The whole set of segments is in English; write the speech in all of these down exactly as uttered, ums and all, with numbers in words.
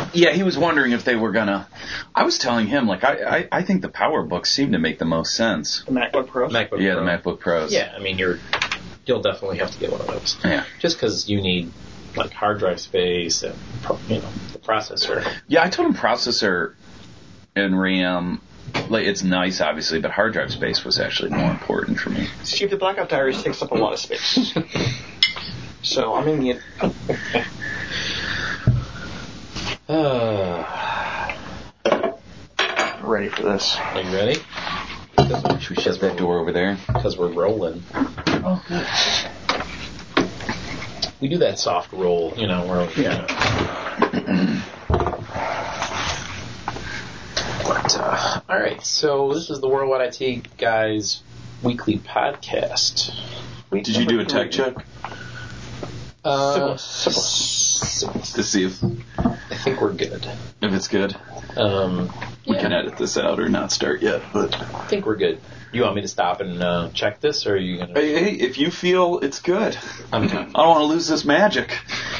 Yeah, he was wondering if they were gonna. I was telling him like I, I, I think the PowerBooks seem to make the most sense. The MacBook Pros. MacBook yeah, Pro. the MacBook Pros. Yeah, I mean you're you'll definitely have to get one of those. Yeah. Just because you need like hard drive space and you know the processor. Yeah, I told him processor and RAM. Like it's nice, obviously, but hard drive space was actually more important for me. See, the Blackout Diaries takes up a lot of space. So I'm in the. Uh, ready for this. are you ready? Should we shut that door over there? Because we're rolling. Oh, good. We do that soft roll, you know, where we, Yeah. But, uh, all right, so this is the Worldwide I T Guys weekly podcast. Week Did you do a number tech three. check Uh, Syphilis. to see if I think we're good. if it's good? Um, We yeah, can edit this out or not start yet, but I think we're good. You want me to stop and uh, check this, or are you gonna? hey, hey, if you feel it's good, I'm I don't want to lose this magic.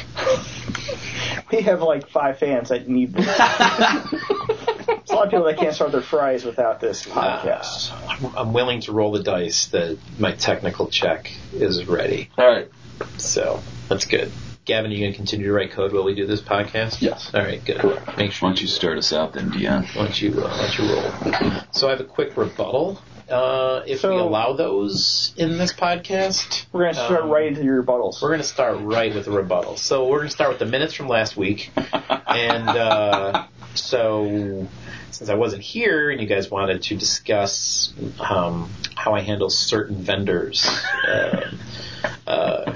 We have like five fans that need this. There's a lot of people that can't start their fries without this podcast. I'm, I'm willing to roll the dice that my technical check is ready. All right. So that's good. Gavin, are you going to continue to write code while we do this podcast? Yes. All right, good. Correct. Make sure Why don't you start us out then, Dion? Why don't you, uh, why don't you roll? So I have a quick rebuttal. Uh, if So- we allow those in this podcast, We're going to start um, right into your rebuttals. we're going to start right with the rebuttal. So we're going to start with the minutes from last week. And uh, so since I wasn't here and you guys wanted to discuss um, how I handle certain vendors, uh, uh,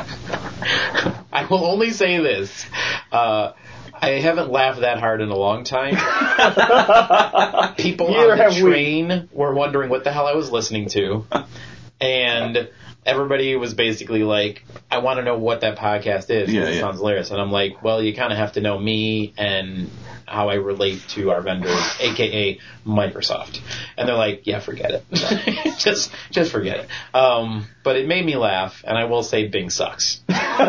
I will only say this. Uh, I haven't laughed that hard in a long time. People Neither on the have we. train were wondering what the hell I was listening to. And everybody was basically like, I want to know what that podcast is. 'Cause Yeah, it yeah. sounds hilarious. And I'm like, well, you kind of have to know me and how I relate to our vendors, a k a. Microsoft. And they're like, yeah, forget it. just just forget it. Um, but it made me laugh, and I will say Bing sucks.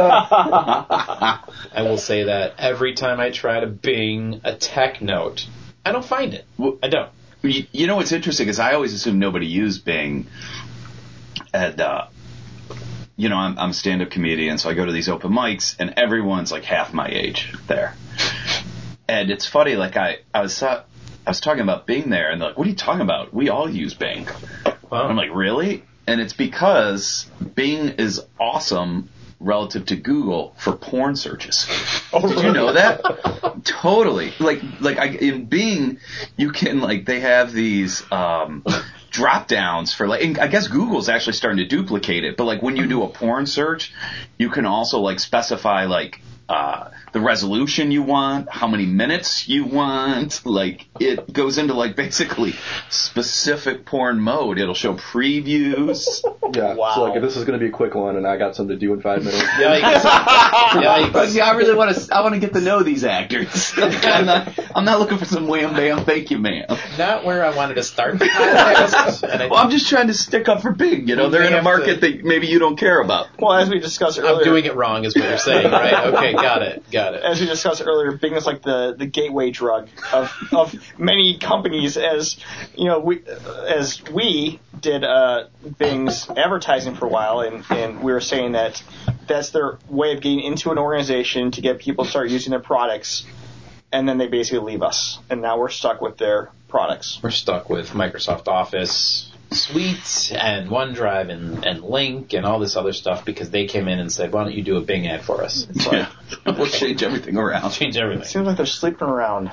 I will say that every time I try to Bing a tech note, I don't find it. I don't. You, you know what's interesting is I always assumed nobody used Bing. And, uh, you know, I'm, I'm a stand-up comedian, so I go to these open mics, and everyone's like half my age there. And it's funny, like I, I was uh, I was talking about Bing there, and they're like, what are you talking about? We all use Bing. Well, I'm like, really? And it's because Bing is awesome relative to Google for porn searches. Oh, Did you know that? Totally. Like, like I, in Bing, you can like they have these um, drop downs for like. And I guess Google's actually starting to duplicate it. But like when you do a porn search, you can also like specify like. Uh, the resolution you want, how many minutes you want, like it goes into like basically specific porn mode. It'll show previews. Yeah, Wow. so like this is going to be a quick one, and I got something to do in five minutes. Yikes. But Yikes. see, I really want to. I want to get to know these actors. I'm not. I'm not looking for some wham bam, thank you, ma'am. Not where I wanted to start the podcast. And I, Well, I'm just trying to stick up for Bing. You know, they're in a have market to- that maybe you don't care about. Well, as we discussed earlier, I'm doing it wrong, is what you're saying, right? Okay, got it, got it. as we discussed earlier, Bing is like the, the gateway drug of of many companies. As you know, we as we did uh, Bing's advertising for a while, and, and we were saying that that's their way of getting into an organization to get people to start using their products, and then they basically leave us, and now we're stuck with their products. We're stuck with Microsoft Office Suite and OneDrive and, and Lync and all this other stuff because they came in and said, why don't you do a Bing ad for us? It's like, Yeah, we'll change everything around. change It everything. seems like they're sleeping around.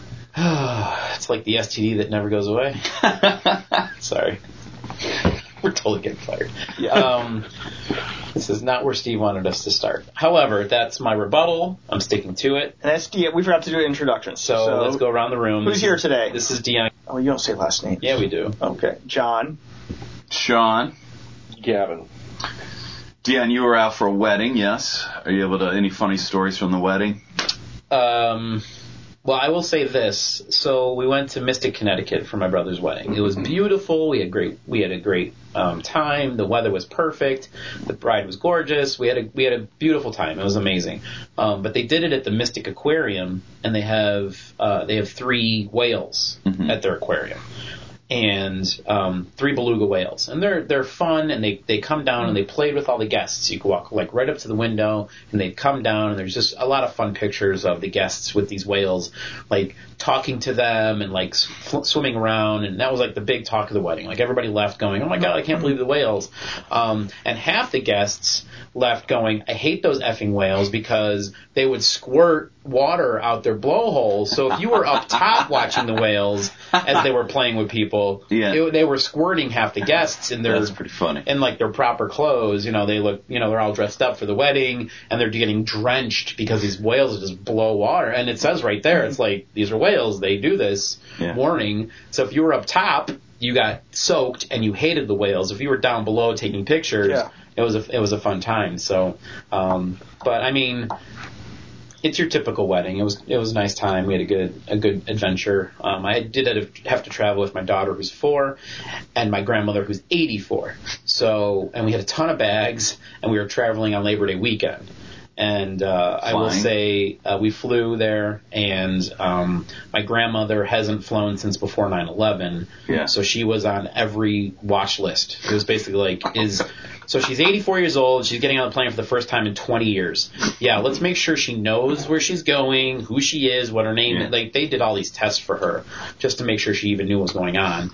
It's like the S T D that never goes away. Sorry. We're totally getting fired. Yeah. Um, this is not where Steve wanted us to start. However, that's my rebuttal. I'm sticking to it. And that's D. We forgot to do introductions. So, let's go around the room. Who's This here is- today? This is Dion. Oh, you don't say last name. Yeah, we do. Okay, John. Sean, Gavin. Dion, you were out for a wedding, yes? Are you able to any funny stories from the wedding? Um, Well, I will say this. So we went to Mystic, Connecticut for my brother's wedding. It was beautiful. We had great. We had a great um, time. The weather was perfect. The bride was gorgeous. We had a we had a beautiful time. It was amazing. Um, but they did it at the Mystic Aquarium, and they have uh, they have three whales Mhm. at their aquarium. And um, three beluga whales, and they're they're fun, and they, they come down and they played with all the guests. You could walk like right up to the window, and they'd come down, and there's just a lot of fun pictures of the guests with these whales, like talking to them and like sw- swimming around, and that was like the big talk of the wedding. Like everybody left going, "Oh my god, I can't believe the whales!" Um, and half the guests left going, "I hate those effing whales because they would squirt water out their blowholes." So if you were up top watching the whales as they were playing with people, Yeah. it, they were squirting half the guests in their That's pretty funny. in like their proper clothes. You know, they look, you know, they're all dressed up for the wedding, and they're getting drenched because these whales just blow water. And it says right there, it's like, these are whales, they do this. Yeah. Warning. So if you were up top, you got soaked and you hated the whales. If you were down below taking pictures, Yeah. it was a it was a fun time. So, um, but I mean, it's your typical wedding. It was it was a nice time. We had a good a good adventure. Um, I did have to travel with my daughter who's four, and my grandmother who's eighty-four. So, and we had a ton of bags, and we were traveling on Labor Day weekend. And uh, I will Flying? say uh, we flew there, and um, my grandmother hasn't flown since before nine eleven. Yeah. So she was on every watch list. It was basically like, is so she's eighty-four years old. She's getting on the plane for the first time in twenty years. Yeah, let's make sure she knows where she's going, who she is, what her name Yeah. is. Like, they did all these tests for her just to make sure she even knew what was going on.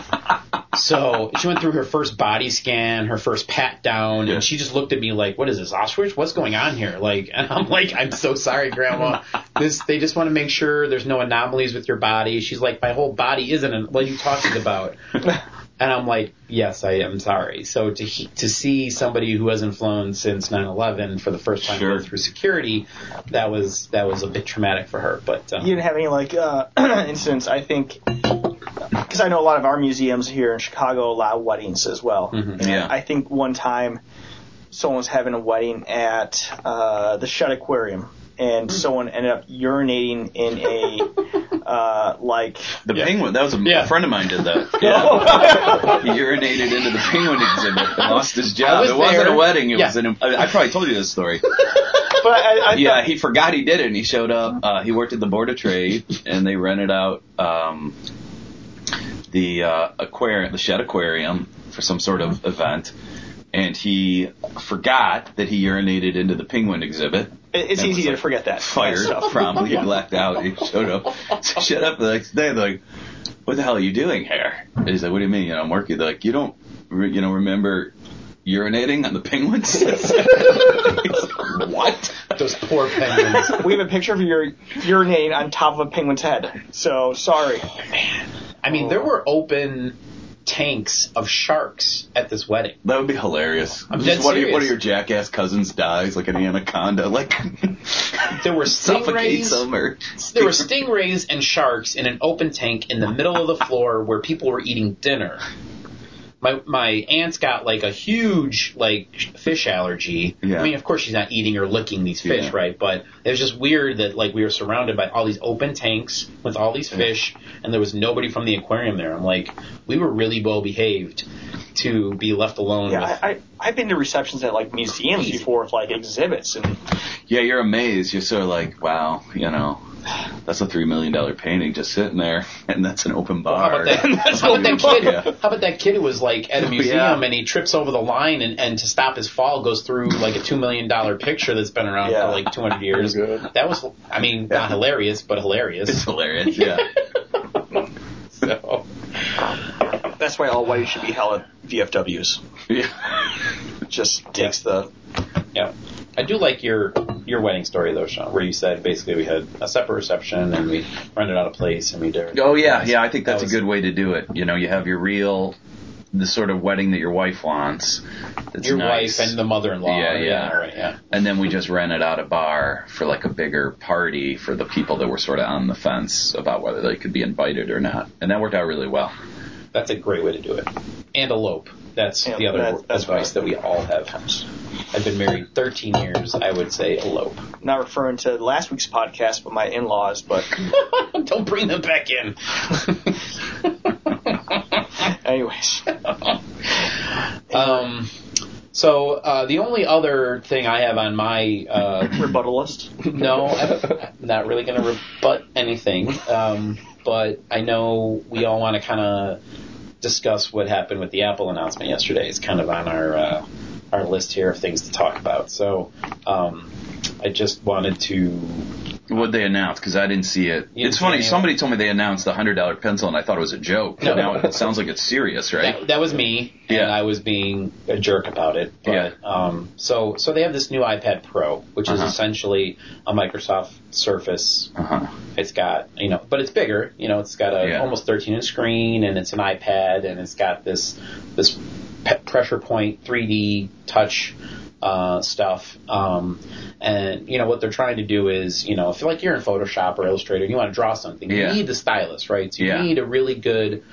So she went through her first body scan, her first pat down, Yeah. and she just looked at me like, "What is this, Auschwitz? What's going on here?" Like, and I'm like, "I'm so sorry, Grandma. This they just want to make sure there's no anomalies with your body." She's like, "My whole body isn't. An, what are you talking about?" And I'm like, "Yes, I am sorry." So to he, to see somebody who hasn't flown since nine eleven for the first time Sure. go through security, that was that was a bit traumatic for her. But um, You didn't have any like uh, incidents, I think, because I know a lot of our museums here in Chicago allow weddings as well. Mhm. And Yeah. I think one time someone was having a wedding at uh, the Shedd Aquarium, and someone ended up urinating in a uh, like The Yeah. penguin. That was a, Yeah. a friend of mine did that. Yeah. He urinated into the penguin exhibit and lost his I job. was It wasn't there. a wedding. It Yeah. was an. I I probably told you this story. But I, I Yeah, thought, he forgot he did it, and he showed up. Uh, he worked at the Board of Trade, and they rented out um, the uh, aquarium, the Shedd Aquarium, for some sort of event. And he forgot that he urinated into the penguin exhibit. it's and easy was, to like, forget that. Fired stuff. promptly, he blacked out. He showed up, showed up the next day. They're like, "What the hell are you doing here?" And he's like, "What do you mean? You know, I'm working." They're like, "You don't, re- you know, remember urinating on the penguins?" He's like, "What?" those poor penguins. We have a picture of your urinating on top of a penguin's head. So sorry. I mean, there were open tanks of sharks at this wedding. That would be hilarious. I'm Just dead one, of, your- serious. one of your jackass cousins dies, like an anaconda, like There were suffocates stingrays. them, or There were stingrays and sharks in an open tank in the middle of the floor where people were eating dinner. My my aunt's got like a huge like fish allergy. Yeah. I mean, of course she's not eating or licking these fish, Yeah. right? But it was just weird that like we were surrounded by all these open tanks with all these fish, and there was nobody from the aquarium there. I'm like, we were really well behaved to be left alone Yeah, with. I, I I've been to receptions at like museums Easy. before with like exhibits, and yeah, you're amazed. You're sort of like, wow, you know, that's a three million dollar painting just sitting there, and that's an open bar. How about that, That's how about that what- kid? Yeah. How about that kid who was like at a museum Yeah. and he trips over the line and, and to stop his fall goes through like a two million dollar picture that's been around Yeah. for like two hundred years. Good. That was, I mean, not hilarious, but It's hilarious. hilarious. Yeah. So, that's why all weddings should be held at V F Ws. Yeah. It just takes the yeah, I do like your your wedding story though, Sean, where you said basically we had a separate reception and we rented out a place and we did. Oh yeah, yeah. I think that's That was- a good way to do it. You know, you have your real, the sort of wedding that your wife wants. That's Your nice. wife and the mother-in-law. Yeah, yeah. right, yeah. And then we just rented out a bar for like a bigger party for the people that were sort of on the fence about whether they could be invited or not. And that worked out really well. That's a great way to do it. And elope. That's Yeah, the other that's- that's advice right. that we all have. I've been married thirteen years. I would say elope. not referring to last week's podcast, but my in-laws. But don't bring them back in. anyways, um. So uh, the only other thing I have on my uh, rebuttal list. No, I'm not really going to rebut anything. Um, but I know we all want to kind of discuss what happened with the Apple announcement yesterday. It's kind of on our uh, our list here of things to talk about. So um, I just wanted to. What'd they announce? Because I didn't see it. You It's didn't funny. see any- Somebody told me they announced the one hundred dollar pencil, and I thought it was a joke. No. Now it sounds like it's serious, right? That, that was me, and Yeah. I was being a jerk about it. But, Yeah. Um, so so they have this new iPad Pro, which is Uh-huh. essentially a Microsoft Surface. Uh-huh. It's got, you know, but it's bigger. You know, it's got a Yeah. almost thirteen inch screen, and it's an iPad, and it's got this this pe- pressure point three D touch uh, stuff. Um, and you know what they're trying to do is, you know, if like you're in Photoshop or Illustrator, and you want to draw something, Yeah. you need the stylus, right? So you Yeah. need a really good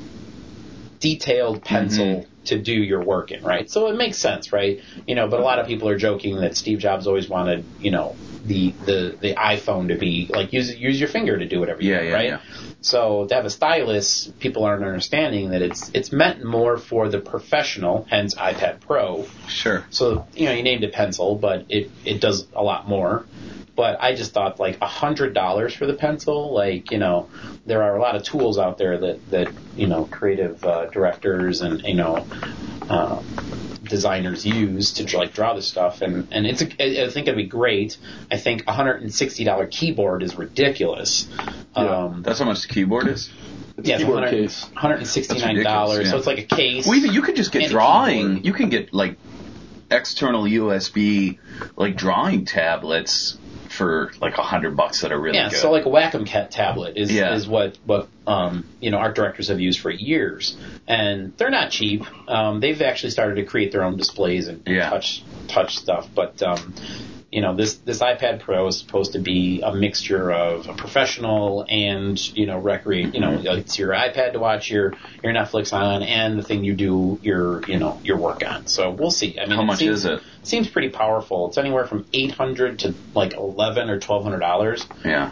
detailed pencil Mm-hmm. to do your work in, right? So it makes sense, right? You know, but a lot of people are joking that Steve Jobs always wanted, you know, the the, the iPhone to be like use use your finger to do whatever you Yeah, do, yeah, right? yeah. So to have a stylus, people aren't understanding that it's it's meant more for the professional, hence iPad Pro. Sure. So, you know, you named it pencil, but it, it does a lot more. But I just thought, like, one hundred dollars for the pencil, like, you know, there are a lot of tools out there that, that you know, creative uh, directors and, you know, um, designers use to, like, draw this stuff. And, and it's a, I think it'd be great. I think a one hundred sixty dollars keyboard is ridiculous. Um, That's how much the keyboard is? It's yeah, a it's keyboard one hundred case. one hundred sixty-nine dollars. That's ridiculous, yeah. So it's like a case. Well, even you could just get and a drawing. keyboard. You can get like external U S B like drawing tablets for like a hundred bucks that are really Yeah, good. so like a Wacom Cat tablet is Yeah. is what what um, you know art directors have used for years, and they're not cheap. Um, they've actually started to create their own displays and, and Yeah. touch touch stuff, but um, you know this this iPad Pro is supposed to be a mixture of a professional and you know recreate. You know, it's your iPad to watch your your Netflix on, and the thing you do your you know your work on. So we'll see. I mean, How it much seems, is it? Seems pretty powerful. It's anywhere from eight hundred to like eleven or twelve hundred dollars. yeah.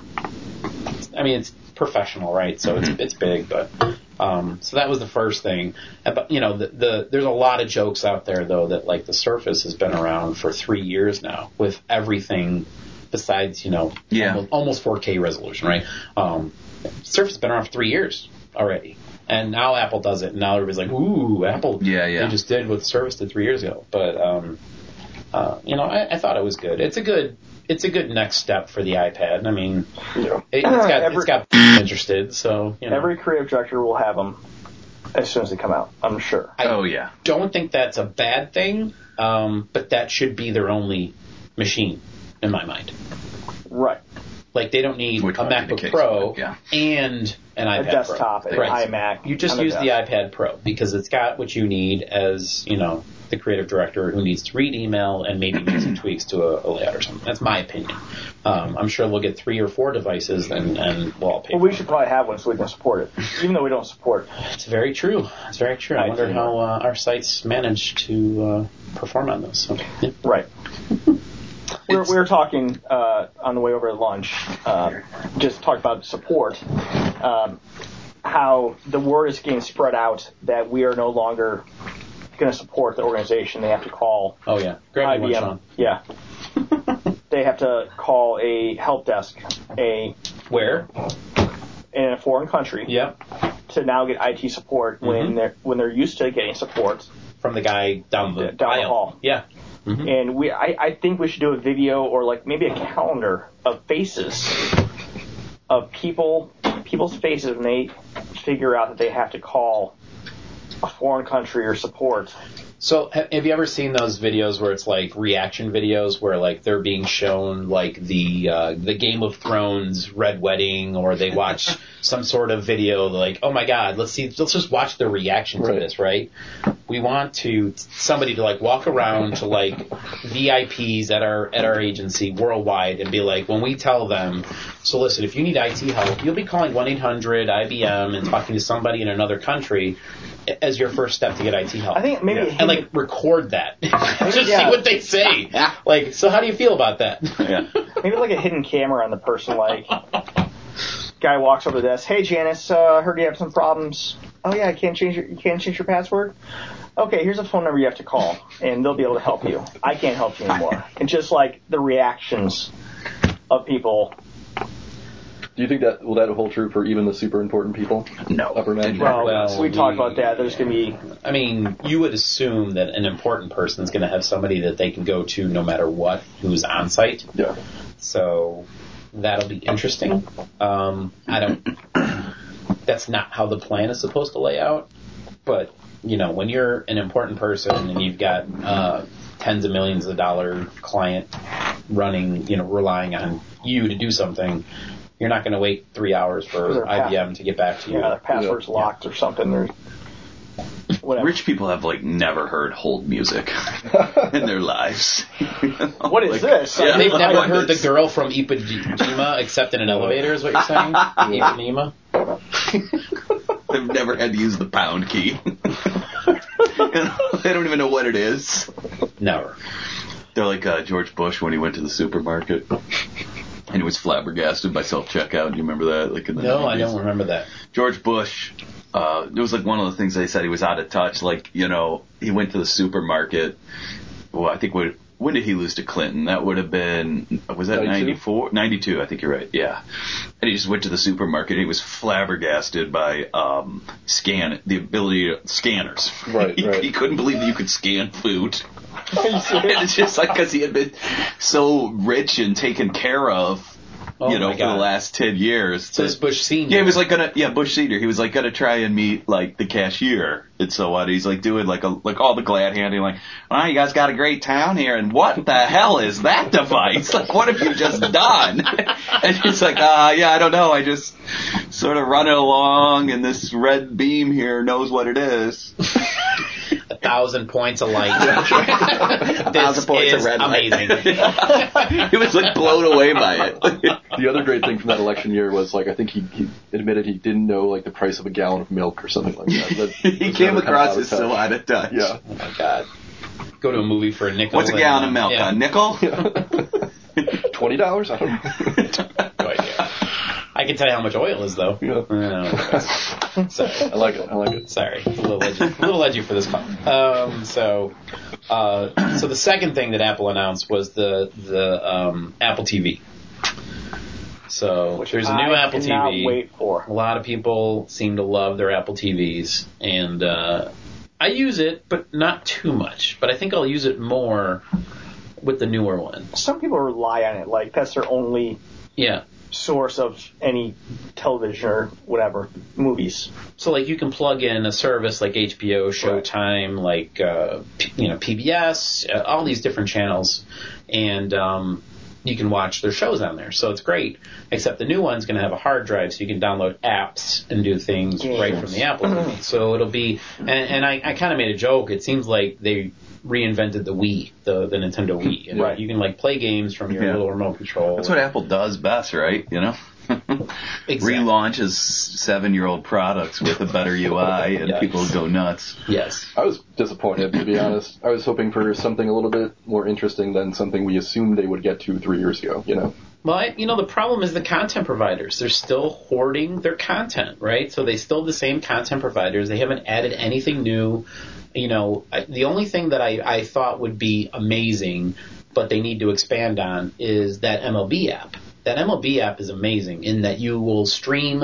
I mean, it's professional, right? So it's it's big, but um, so that was the first thing. And, But you know, the, the there's a lot of jokes out there though that like the Surface has been around for three years now with everything besides you know Yeah. almost, almost four K resolution, right? Um, Surface has been around for three years already, and now Apple does it, and now everybody's like, ooh, Apple, Yeah, yeah. they just did what the Surface did three years ago. But um, uh, you know, I, I thought it was good. It's a good. It's a good next step for the iPad. I mean, Yeah. it, it's got Every- it's got interested, so you know. Every creative director will have them as soon as they come out. I'm sure. I Oh yeah. don't think that's a bad thing, um, but that should be their only machine in my mind. Right. Like they don't need Which a would be the MacBook case, Pro yeah. and an A iPad desktop, Pro. an Right. iMac. You just on the use the desk. iPad Pro because it's got what you need as you know the creative director who needs to read email and maybe make some tweaks to a, a layout or something. That's my opinion. Um, I'm sure we'll get three or four devices and, and we'll all pay. Well, for we it. should probably have one so we can support it, even though we don't support. It's very true. It's very true. I I wonder see. how uh, our sites manage to uh, perform on this. So, yeah. Right. We were, we were talking uh, on the way over at lunch, uh, just talked about support, um, how the word is getting spread out that we are no longer going to support the organization. They have to call Oh yeah, grab me one, I B M. Sean. Yeah. They have to call a help desk a Where? in a foreign country Yep. to now get I T support when Mhm. they're when they're used to getting support. From the guy down the Down the aisle. hall. Yeah. Mhm. And we, I, I think we should do a video or like maybe a calendar of faces of people, people's faces when they figure out that they have to call a foreign country or support. So ha- have you ever seen those videos where it's like reaction videos where like they're being shown like the uh, the Game of Thrones Red Wedding, or they watch some sort of video like, oh my God, let's see, let's just watch the reaction to Right. this, right? We want to somebody to like walk around to like V I Ps at our at our agency worldwide and be like, when we tell them, so listen, if you need I T help, you'll be calling one eight hundred I B M and talking to somebody in another country. as your first step to get I T help. I think maybe yeah. hidden, and like record that, just yeah. see what they say. Like, so how do you feel about that? Yeah. maybe like a hidden camera on the person. Like, guy walks over to the desk. Hey, Janice, uh, heard you have some problems. Oh yeah, I can't change your you can't change your password. Okay, here's a phone number you have to call, and they'll be able to help you. I can't help you anymore. And just like the reactions of people. Do you think that will that hold true for even the super important people? No. Upper management. Well, Well, we we- talked about that. There's going to be. I mean, you would assume that an important person is going to have somebody that they can go to no matter what, who's on site. Yeah. So that'll be interesting. Um, I don't. That's not how the plan is supposed to lay out. But you know, when you're an important person and you've got uh, tens of millions of dollar client running, you know, relying on you to do something, you're not going to wait three hours for I B M to get back to you. Yeah, their password's Yeah. locked or something. Or whatever. Rich people have like never heard hold music in their lives. You know? What is Like, this? Yeah, They've never what heard the is- girl from Ipanema except in an elevator, is what you're saying? Ipanema? They've never had to use the pound key. You know, they don't even know what it is. Never. They're like uh, George Bush when he went to the supermarket and he was flabbergasted by self-checkout. Do you remember that? Like in the No, I nineties? don't remember that. George Bush, uh, it was like one of the things they said he was out of touch. Like, you know, he went to the supermarket. Well, I think what, when did he lose to Clinton? That would have been, was that ninety-two? ninety-four? ninety-two, I think you're right, yeah. And he just went to the supermarket and he was flabbergasted by um, scan, the ability to, scanners. Right, he, right. he couldn't believe that you could scan food. Are you serious? And it's just like because he had been so rich and taken care of, Oh you know, my for God. the last ten years. So this Bush Senior. Yeah, he was like gonna, yeah, Bush Senior. He was like gonna try and meet like the cashier and so on. He's like doing like a, like all the glad handing, like, well, you guys got a great town here, and what the hell is that device? Like, what have you just done? And he's like, uh, yeah, I don't know. I just sort of run it along, and this red beam here knows what it is. A thousand points of light. this thousand points of is red light. amazing. He was like blown away by it. The other great thing from that election year was like I think he, he admitted he didn't know like the price of a gallon of milk or something like that. that He was came never kind of across out of as so touch. out of touch. Yeah. Oh my God. Go to a movie for a nickel. What's a gallon of and, milk? yeah. A nickel? Twenty dollars? I don't know. No idea. I can tell you how much oil is, though. Yeah. Uh, sorry. I like it. I like it. Sorry, it's a little edgy, a little edgy for this call. Um, so, uh, so the second thing that Apple announced was the the um, Apple T V. So Which there's a I new Apple cannot T V. wait for. A lot of people seem to love their Apple T Vs, and uh, I use it, but not too much. But I think I'll use it more with the newer one. Some people rely on it, like that's their only Yeah. source of any television or whatever movies. So like you can plug in a service like H B O, Showtime, like uh, P- you know P B S, uh, all these different channels, and um, you can watch their shows on there. So it's great. Except the new one's going to have a hard drive, so you can download apps and do things Games. right from the Apple T V. So it'll be, and, and I, I kind of made a joke. It seems like they reinvented the Wii, the the Nintendo Wii. And Right. You can like play games from your Yeah. little remote control. That's what Apple does best, right? You know? Exactly. Relaunches seven-year-old products with a better U I, and Yes. people go nuts. Yes. I was disappointed, to be honest. I was hoping for something a little bit more interesting than something we assumed they would get to three years ago, you know? Well, I, you know, the problem is the content providers. They're still hoarding their content, right? So they still have the same content providers. They haven't added anything new. You know, I, the only thing that I, I thought would be amazing, but they need to expand on, is that M L B app. That M L B app is amazing in that you will stream,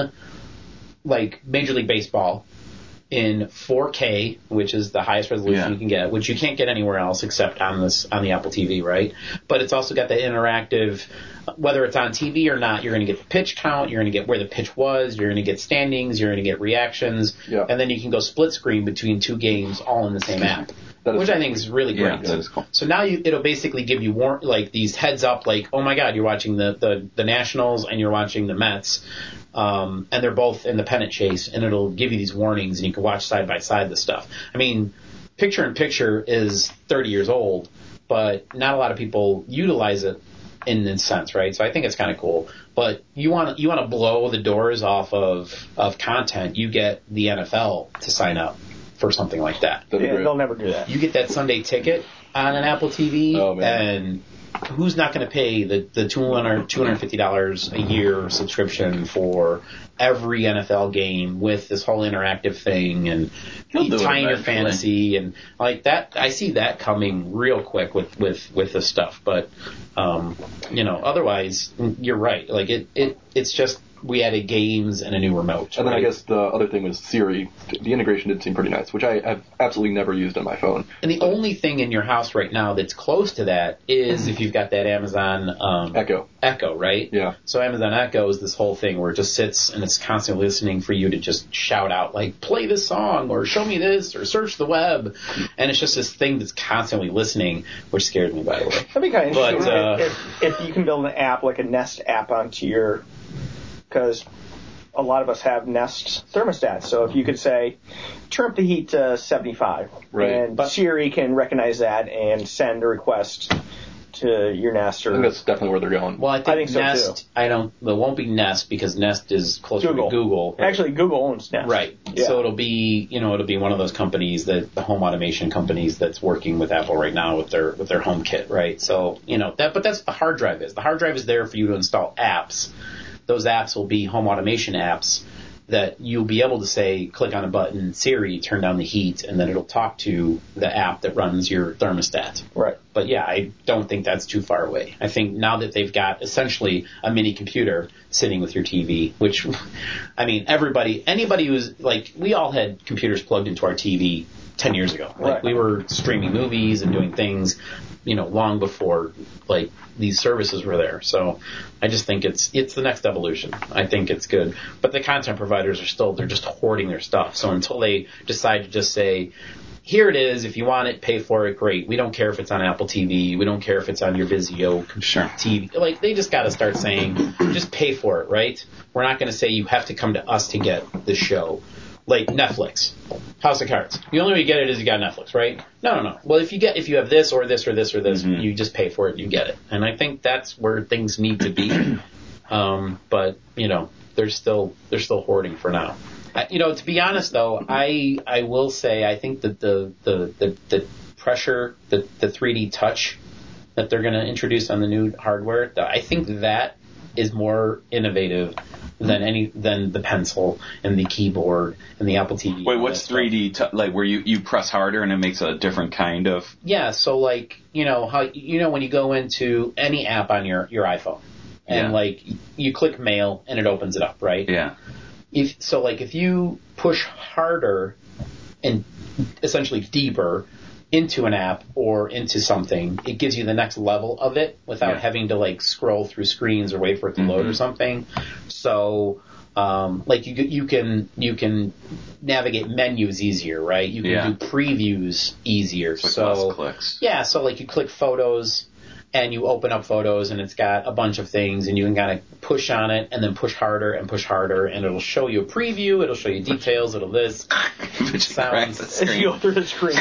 like, Major League Baseball in four K, which is the highest resolution Yeah. you can get, which you can't get anywhere else except on this on the Apple T V, right? But it's also got the interactive, whether it's on T V or not, you're going to get the pitch count, you're going to get where the pitch was, you're going to get standings, you're going to get reactions, Yeah. and then you can go split screen between two games all in the same app, That is- which I think is really Yeah, great. that is cool. So now you, it'll basically give you war- like these heads up, like, oh my God, you're watching the, the, the Nationals and you're watching the Mets, um, and they're both in the pennant chase, and it'll give you these warnings, and you can watch side by side the stuff. I mean, picture in picture is thirty years old, but not a lot of people utilize it in this sense, right? So I think it's kind of cool. But you want you want to blow the doors off of of content. You get the N F L to sign up for something like that. That'd be Yeah, great. they'll never do that. You get that Sunday ticket on an Apple T V, Oh, man. and who's not going to pay the, the two hundred dollars, fifty dollars a year subscription for every N F L game with this whole interactive thing and He'll do it tying your eventually. fantasy and like that? I see that coming real quick with, with, with this stuff. But, um, you know, otherwise, you're right. Like it, it, it's just we added games and a new remote. And then right? I guess the other thing was Siri. The integration did seem pretty nice, which I have absolutely never used on my phone. And the only thing in your house right now that's close to that is if you've got that Amazon um, Echo. Echo, right? Yeah. So Amazon Echo is this whole thing where it just sits and it's constantly listening for you to just shout out, like, play this song or show me this or search the web. And it's just this thing that's constantly listening, which scares me, by the way. That'd be kind of But, interesting uh, if, if you can build an app like a Nest app onto your, because a lot of us have Nest thermostats. So if you could say, turn up the heat to seventy-five, Right. and Siri can recognize that and send a request to your Nest I or think that's definitely where they're going. Well, I think, I think so, Nest, too. I don't, well, it won't be Nest because Nest is closer Google. to Google. Actually, Google owns Nest. Right. Yeah. So it'll be, you know, it'll be one of those companies that the home automation companies that's working with Apple right now with their with their HomeKit, right? So, you know, that but that's what the hard drive is. The hard drive is there for you to install apps. Those apps will be home automation apps that you'll be able to say, click on a button, Siri, turn down the heat, and then it'll talk to the app that runs your thermostat. Right. But yeah, I don't think that's too far away. I think now that they've got essentially a mini computer sitting with your T V, which, I mean, everybody, anybody who's like, we all had computers plugged into our T V ten years ago. Like Right. we were streaming movies and doing things, you know, long before like these services were there. So I just think it's it's the next evolution. I think it's good. But the content providers are still, they're just hoarding their stuff. So until they decide to just say, here it is, if you want it, pay for it, great. We don't care if it's on Apple T V. We don't care if it's on your Vizio Sure. T V. Like, they just got to start saying, just pay for it, right? We're not going to say you have to come to us to get the show. Like Netflix, House of Cards. The only way you get it is you got Netflix, right? No, no, no. Well, if you get if you have this or this or this or this, Mm-hmm. you just pay for it and you get it. And I think that's where things need to be. Um, but you know, they're still they're still hoarding for now. I, you know, to be honest though, I I will say I think that the the the, the pressure, the the three D touch that they're going to introduce on the new hardware, I think that is more innovative than any than the pencil and the keyboard and the Apple T V. Wait, what's three D? T- like where you, you press harder and it makes a different kind of? Yeah, so like, you know how you know when you go into any app on your, your iPhone and Yeah. like you click mail and it opens it up, right? Yeah. If so like if you push harder and essentially deeper into an app or into something, it gives you the next level of it without Yeah. having to like scroll through screens or wait for it to load or something. So, um, like you you can you can navigate menus easier, right? You can Yeah. do previews easier. It's like so less clicks. yeah, so like you click photos and you open up photos and it's got a bunch of things and you can kind of push on it and then push harder and push harder and it'll show you a preview, it'll show you details, it'll this. But you Sounds- crack the As you screen. go through the screen.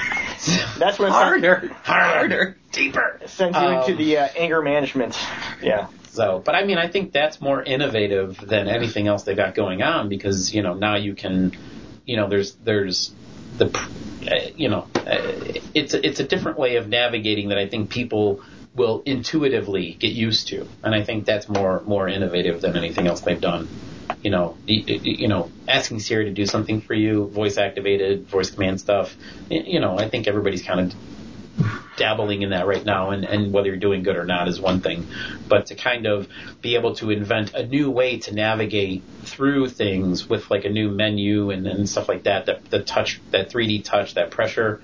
That's when it Harder, harder, deeper. sends you Um, into the uh, anger management. Yeah. So, but I mean, I think that's more innovative than anything else they got going on because, you know, now you can, you know, there's, there's the, uh, you know, uh, it's, a, it's a different way of navigating that I think people will intuitively get used to. And I think that's more, more innovative than anything else they've done. You know, you, you know, asking Siri to do something for you, voice activated, voice command stuff. You know, I think everybody's kind of dabbling in that right now, and, and whether you're doing good or not is one thing. But to kind of be able to invent a new way to navigate through things with like a new menu and, and stuff like that, that the touch, that three D touch, that pressure,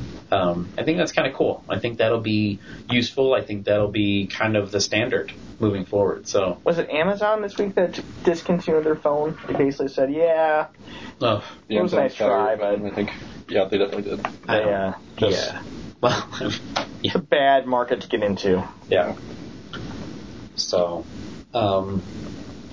um, I think that's kind of cool. I think that'll be useful. I think that'll be kind of the standard moving forward. So, Was it Amazon this week that discontinued their phone? They basically said, yeah, oh, it was a nice try, but I think, yeah, they definitely did. I they, don't- uh, just, yeah. Well, it's a bad market to get into. yeah. So, um, And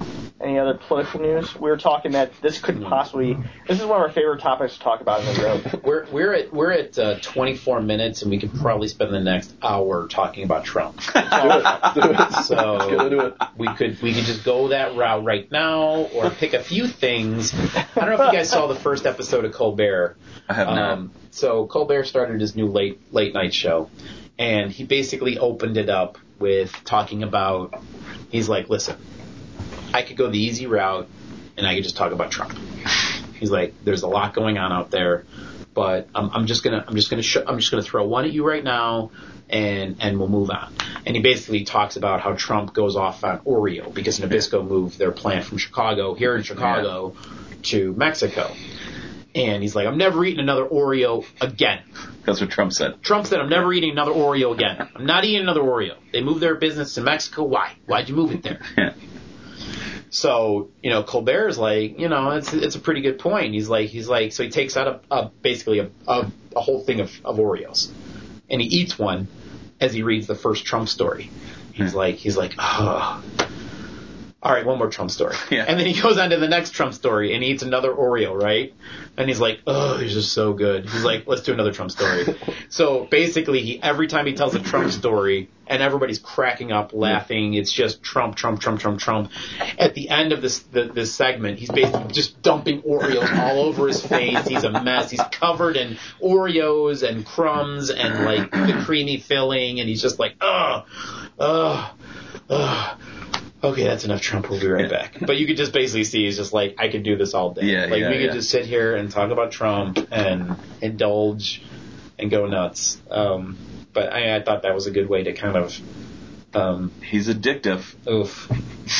Any other political news? We were talking that this could possibly. This is one of our favorite topics to talk about in the room. We're we're at we're at uh, twenty-four minutes, and we could probably spend the next hour talking about Trump. Do it. Do it. So Let's get into it. we could we could just go that route right now, or pick a few things. I don't know if you guys saw the first episode of Colbert. I have not. Um, so Colbert started his new late late night show, and he basically opened it up with talking about. He's like, listen, I could go the easy route, and I could just talk about Trump. He's like, there's a lot going on out there, but I'm, I'm just gonna I'm just gonna sh- I'm just gonna throw one at you right now, and and we'll move on. And he basically talks about how Trump goes off on Oreo because Nabisco moved their plant from Chicago here in Chicago yeah. to Mexico. And he's like, I'm never eating another Oreo again. That's what Trump said. Trump said, I'm never eating another Oreo again. I'm not eating another Oreo. They moved their business to Mexico. Why? Why'd you move it there? Yeah. So, you know, Colbert is like, you know, it's it's a pretty good point. He's like, he's like, so he takes out a, a basically a, a, a whole thing of, of Oreos, and he eats one as he reads the first Trump story. He's like, he's like, oh. All right, one more Trump story. Yeah. And then he goes on to the next Trump story, and he eats another Oreo, right? And he's like, oh, these are so good. He's like, let's do another Trump story. So basically, he every time he tells a Trump story, and everybody's cracking up, laughing, it's just Trump, Trump, Trump, Trump, Trump. At the end of this the, this segment, he's basically just dumping Oreos all over his face. He's a mess. He's covered in Oreos and crumbs and, like, the creamy filling, and he's just like, ugh, ugh, ugh. Okay, that's enough Trump. We'll be right back. But you could just basically see he's just like, I could do this all day. Yeah, like, yeah, we could yeah. just sit here and talk about Trump and indulge and go nuts. Um, but I, I thought that was a good way to kind of... Um, He's addictive. Oof.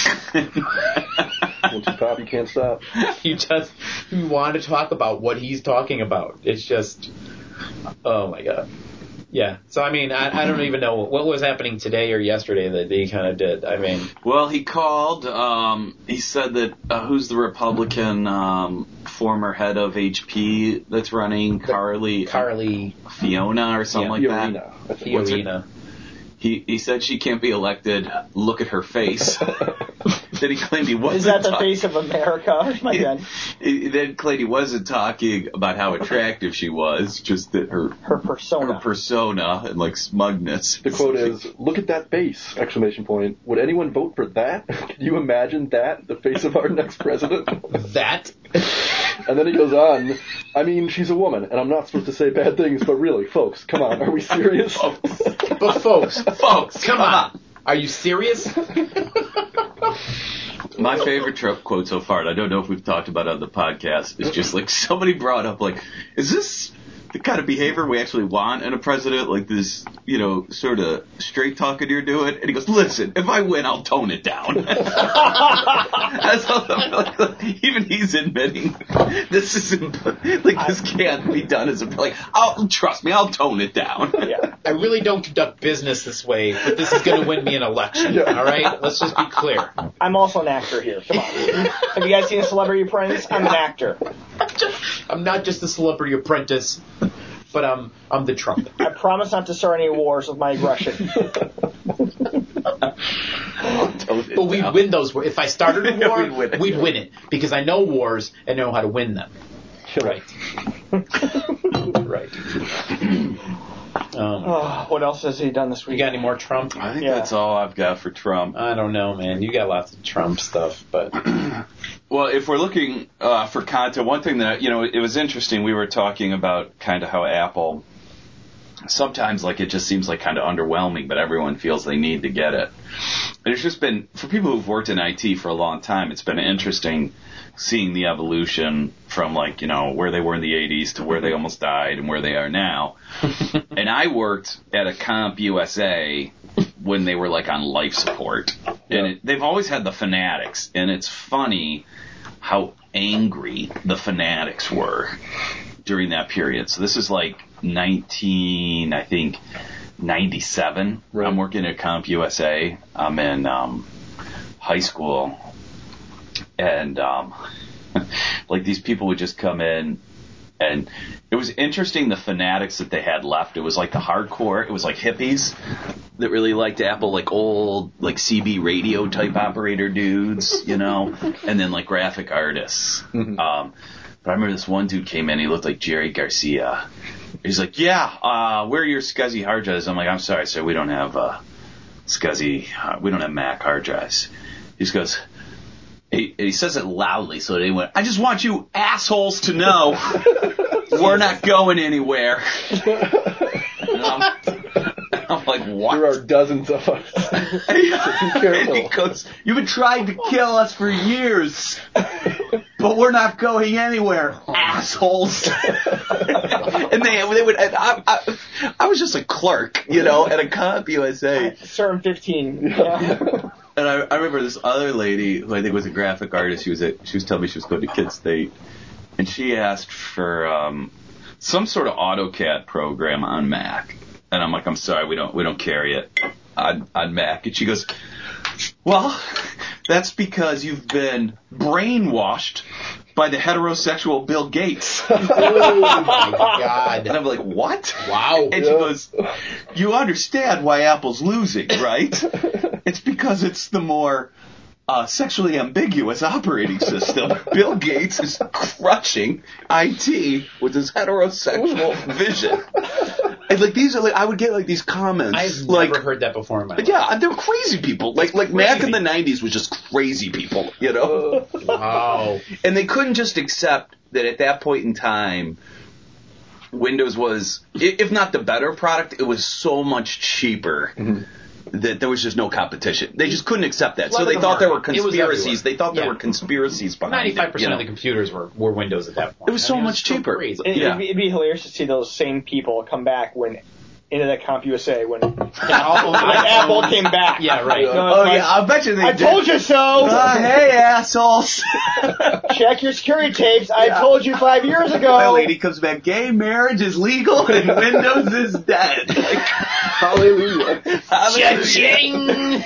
Once you pop, you can't stop. You just... You want to talk about what he's talking about. It's just... Oh, my God. Yeah. So, I mean, I, I don't even know what was happening today or yesterday that he kind of did. I mean... Well, he called, um, he said that, uh, who's the Republican um, former head of H P that's running? Carly... Carly... Fiona or something Yeah. like Fiorina. that? Fiorina. He he said she can't be elected. Look at her face. Then he claimed he wasn't Is that the talk- face of America? My God. He then claimed he wasn't talking about how attractive she was, just that her Her persona. her persona and like smugness. The quote is, "Look at that face!" Exclamation point. Would anyone vote for that? Can you imagine that? The face of our next president? That? And then he goes on, I mean, she's a woman, and I'm not supposed to say bad things, but really, folks, come on, are we serious? But folks, folks, come on. Are you serious? My favorite Trump quote so far, and I don't know if we've talked about it on the podcast, is just like somebody brought up like, is this the kind of behavior we actually want in a president? Like this, you know, sort of straight talking you're doing? And he goes, listen, if I win, I'll tone it down. That's how like, like, even he's admitting this isn't like this can't be done as a like. I'll trust me, I'll tone it down. Yeah. I really don't conduct business this way, but this is going to win me an election. Yeah. All right, let's just be clear. I'm also an actor here. Come on. Have you guys seen Celebrity Apprentice? I'm an actor. I'm not just a celebrity apprentice, but I'm I'm the Trump. I promise not to start any wars with my aggression. But we'd win those wars. If I started a war, We'd win it. we'd win it because I know wars and know how to win them. Right. Right. Um, Oh, what else has he done this you week? got any more Trump? I think Yeah. that's all I've got for Trump. I don't know, man. You got lots of Trump stuff, but Well, if we're looking uh, for content, one thing that, you know, it was interesting, we were talking about kind of how Apple, sometimes like it just seems like kind of underwhelming, but everyone feels they need to get it. And it's just been, for people who've worked in I T for a long time, it's been interesting seeing the evolution from like, you know, where they were in the eighties to where they almost died and where they are now. And I worked at a Comp U S A when they were like on life support. And it, they've always had the fanatics, and it's funny how angry the fanatics were during that period. So this is like nineteen, I think, ninety-seven. Right. I'm working at Comp U S A. I'm in um, high school, and um, like these people would just come in, and it was interesting the fanatics that they had left. It was like the hardcore. It was like hippies, that really liked Apple, like old, like C B radio type operator dudes, you know, and then like graphic artists. Mm-hmm. Um, but I remember this one dude came in, he looked like Jerry Garcia. He's like, yeah, uh, where are your SCSI hard drives? I'm like, I'm sorry, sir, we don't have uh, SCSI, uh, we don't have Mac hard drives. He just goes, he, he says it loudly so they went, I just want you assholes to know we're not going anywhere. And I'm, I'm like, what? There are dozens of us. So be careful. And he goes, you've been trying to kill us for years, but we're not going anywhere, assholes. And they, they would, and I, I, I was just a clerk, you know, at a Comp U S A. Serm fifteen. Yeah. And I, I remember this other lady who I think was a graphic artist. She was at, she was telling me she was going to Kent State, and she asked for um, some sort of AutoCAD program on Mac. And I'm like, I'm sorry, we don't we don't carry it on on Mac. And she goes, well, that's because you've been brainwashed by the heterosexual Bill Gates. Oh my God. And I'm like, what? Wow. And she goes, you understand why Apple's losing, right? It's because it's the more uh, sexually ambiguous operating system. Bill Gates is crushing I T with his heterosexual vision. And like these are like I would get like these comments. I've like, never heard that before in my life. Yeah, they were crazy people. Like like Mac in the nineties was just crazy people, you know. Wow. And they couldn't just accept that at that point in time, Windows was, if not the better product, it was so much cheaper. Mm-hmm. That there was just no competition. They just couldn't accept that. So they thought there were conspiracies. They thought there yeah. were conspiracies behind ninety-five percent it. ninety-five percent of the computers were, were Windows at that point. It was so I mean, much it was cheaper. So crazy. It, Yeah. it'd, be, it'd be hilarious to see those same people come back when into that Comp U S A when Apple, Apple came back. Yeah, right. You know, Oh like, yeah, I bet you they I did. told you so. Uh, hey assholes. Check your security tapes. I Yeah. told you five years ago. My lady comes back. Gay marriage is legal and Windows is dead. Like, Hallelujah. Cha-ching!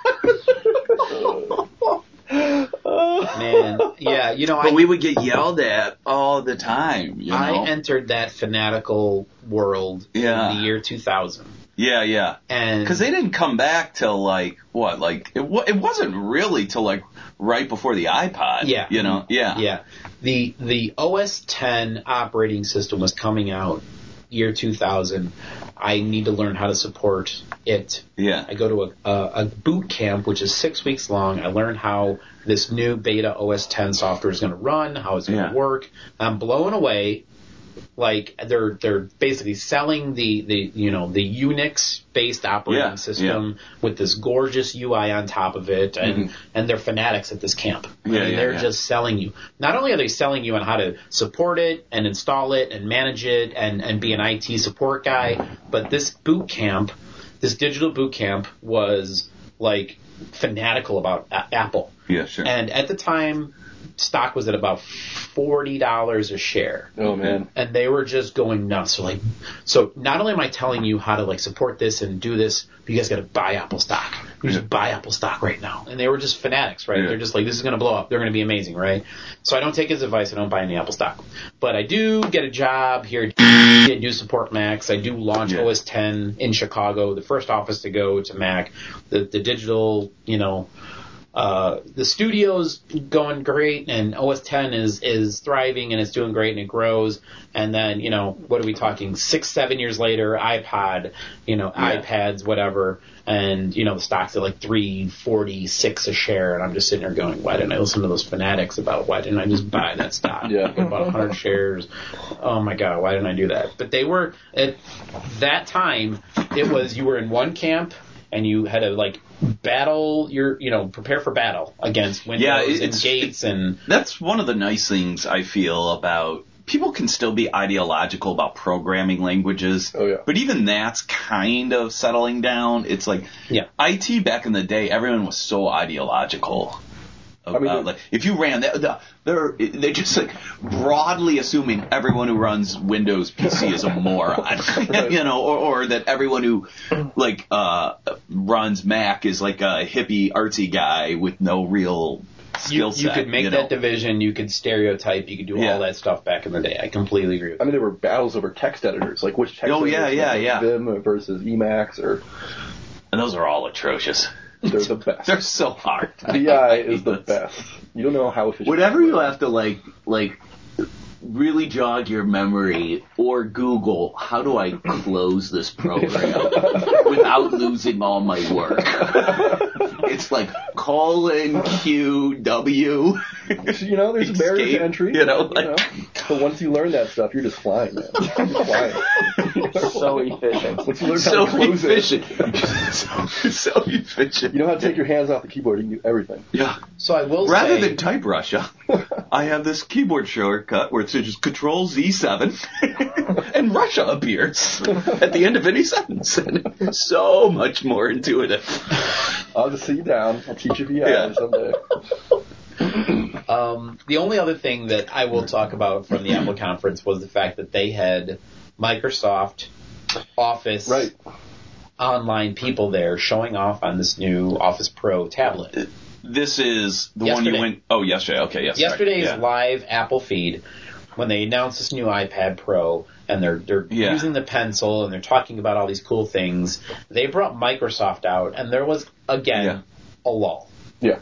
Man, yeah, you know, but I, we would get yelled at all the time. You know? I entered that fanatical world Yeah. in the year two thousand. Yeah, yeah. And Because they didn't come back till like what? Like it, wa- it wasn't really till like right before the iPod. Yeah. You know. Yeah. Yeah. The the O S ten operating system was coming out year two thousand. I need to learn how to support it. Yeah. I go to a, a, a boot camp, which is six weeks long. I learn how this new beta O S ten software is going to run, how it's going to Yeah. work. I'm blown away. Like they're they're basically selling the, the you know the Unix based operating Yeah, system with this gorgeous U I on top of it, and Mm-hmm. and they're fanatics at this camp. I Yeah, mean, yeah, they're yeah. just selling you. Not only are they selling you on how to support it and install it and manage it and and be an I T support guy, but this boot camp, this digital boot camp was like fanatical about a- Apple. Yeah. Sure. And at the time, stock was at about forty dollars a share. Oh man. And they were just going nuts. So like, so not only am I telling you how to like support this and do this, but you guys got to buy Apple stock. You just buy Apple stock right now. And they were just fanatics, right? Yeah. They're just like, this is going to blow up. They're going to be amazing, right? So I don't take his advice. I don't buy any Apple stock. But I do get a job here. I do support Macs. I do launch Yeah. O S ten in Chicago, the first office to go to Mac. The the digital, you know. Uh, the studio's going great, and O S ten is, is thriving, and it's doing great, and it grows. And then, you know, what are we talking? Six, seven years later, iPod, you know, Yeah. iPads, whatever, and, you know, the stock's at like three forty-six a share, and I'm just sitting there going, why didn't I listen to those fanatics about why didn't I just buy that stock? Yeah. About one hundred shares. Oh my God, why didn't I do that? But they were, at that time, it was, you were in one camp, and you had to like battle your, you know, prepare for battle against Windows Yeah, and it's- Gates and That's one of the nice things I feel about people can still be ideological about programming languages. Oh, yeah. But even that's kind of settling down. It's like Yeah. I T back in the day, everyone was so ideological. About, I mean, like if you ran that, the, they're they're just like broadly assuming everyone who runs Windows P C is a moron, you know, or, or that everyone who like uh, runs Mac is like a hippie artsy guy with no real you, skill set. you could make you that know? division, you could stereotype, you could do Yeah. all that stuff back in the day. I completely agree with I you. mean, there were battles over text editors, like which text Oh, yeah, editors, yeah, like yeah. Vim versus Emacs, or And those are all atrocious. They're the best. They're so hard. V I is the best. You don't know how efficient. Whenever you have to like like really jog your memory or Google, how do I close this program without losing all my work? It's like colon Q W. You know, there's a barrier Escape, to entry. you know, like- you know? But once you learn that stuff, you're just flying, man. You're just flying. So efficient. Once you learn So how to close efficient. it, so, so efficient. you know how to take your hands off the keyboard. You can do everything. Yeah. So I will Rather say, than type Russia, I have this keyboard shortcut where it says just Control Z seven, and Russia appears at the end of any sentence. And it's so much more intuitive. I'll just sit you down. I'll teach you V I Yeah. someday. Um, the only other thing that I will talk about from the Apple conference was the fact that they had Microsoft Office Right. online people there showing off on this new Office Pro tablet. This is the one Yesterday. you went. Oh, yesterday. Okay, yes. sorry. Yesterday's Yeah. live Apple feed, when they announced this new iPad Pro, and they're they're Yeah. using the pencil and they're talking about all these cool things, they brought Microsoft out, and there was again Yeah. a lull. Yeah.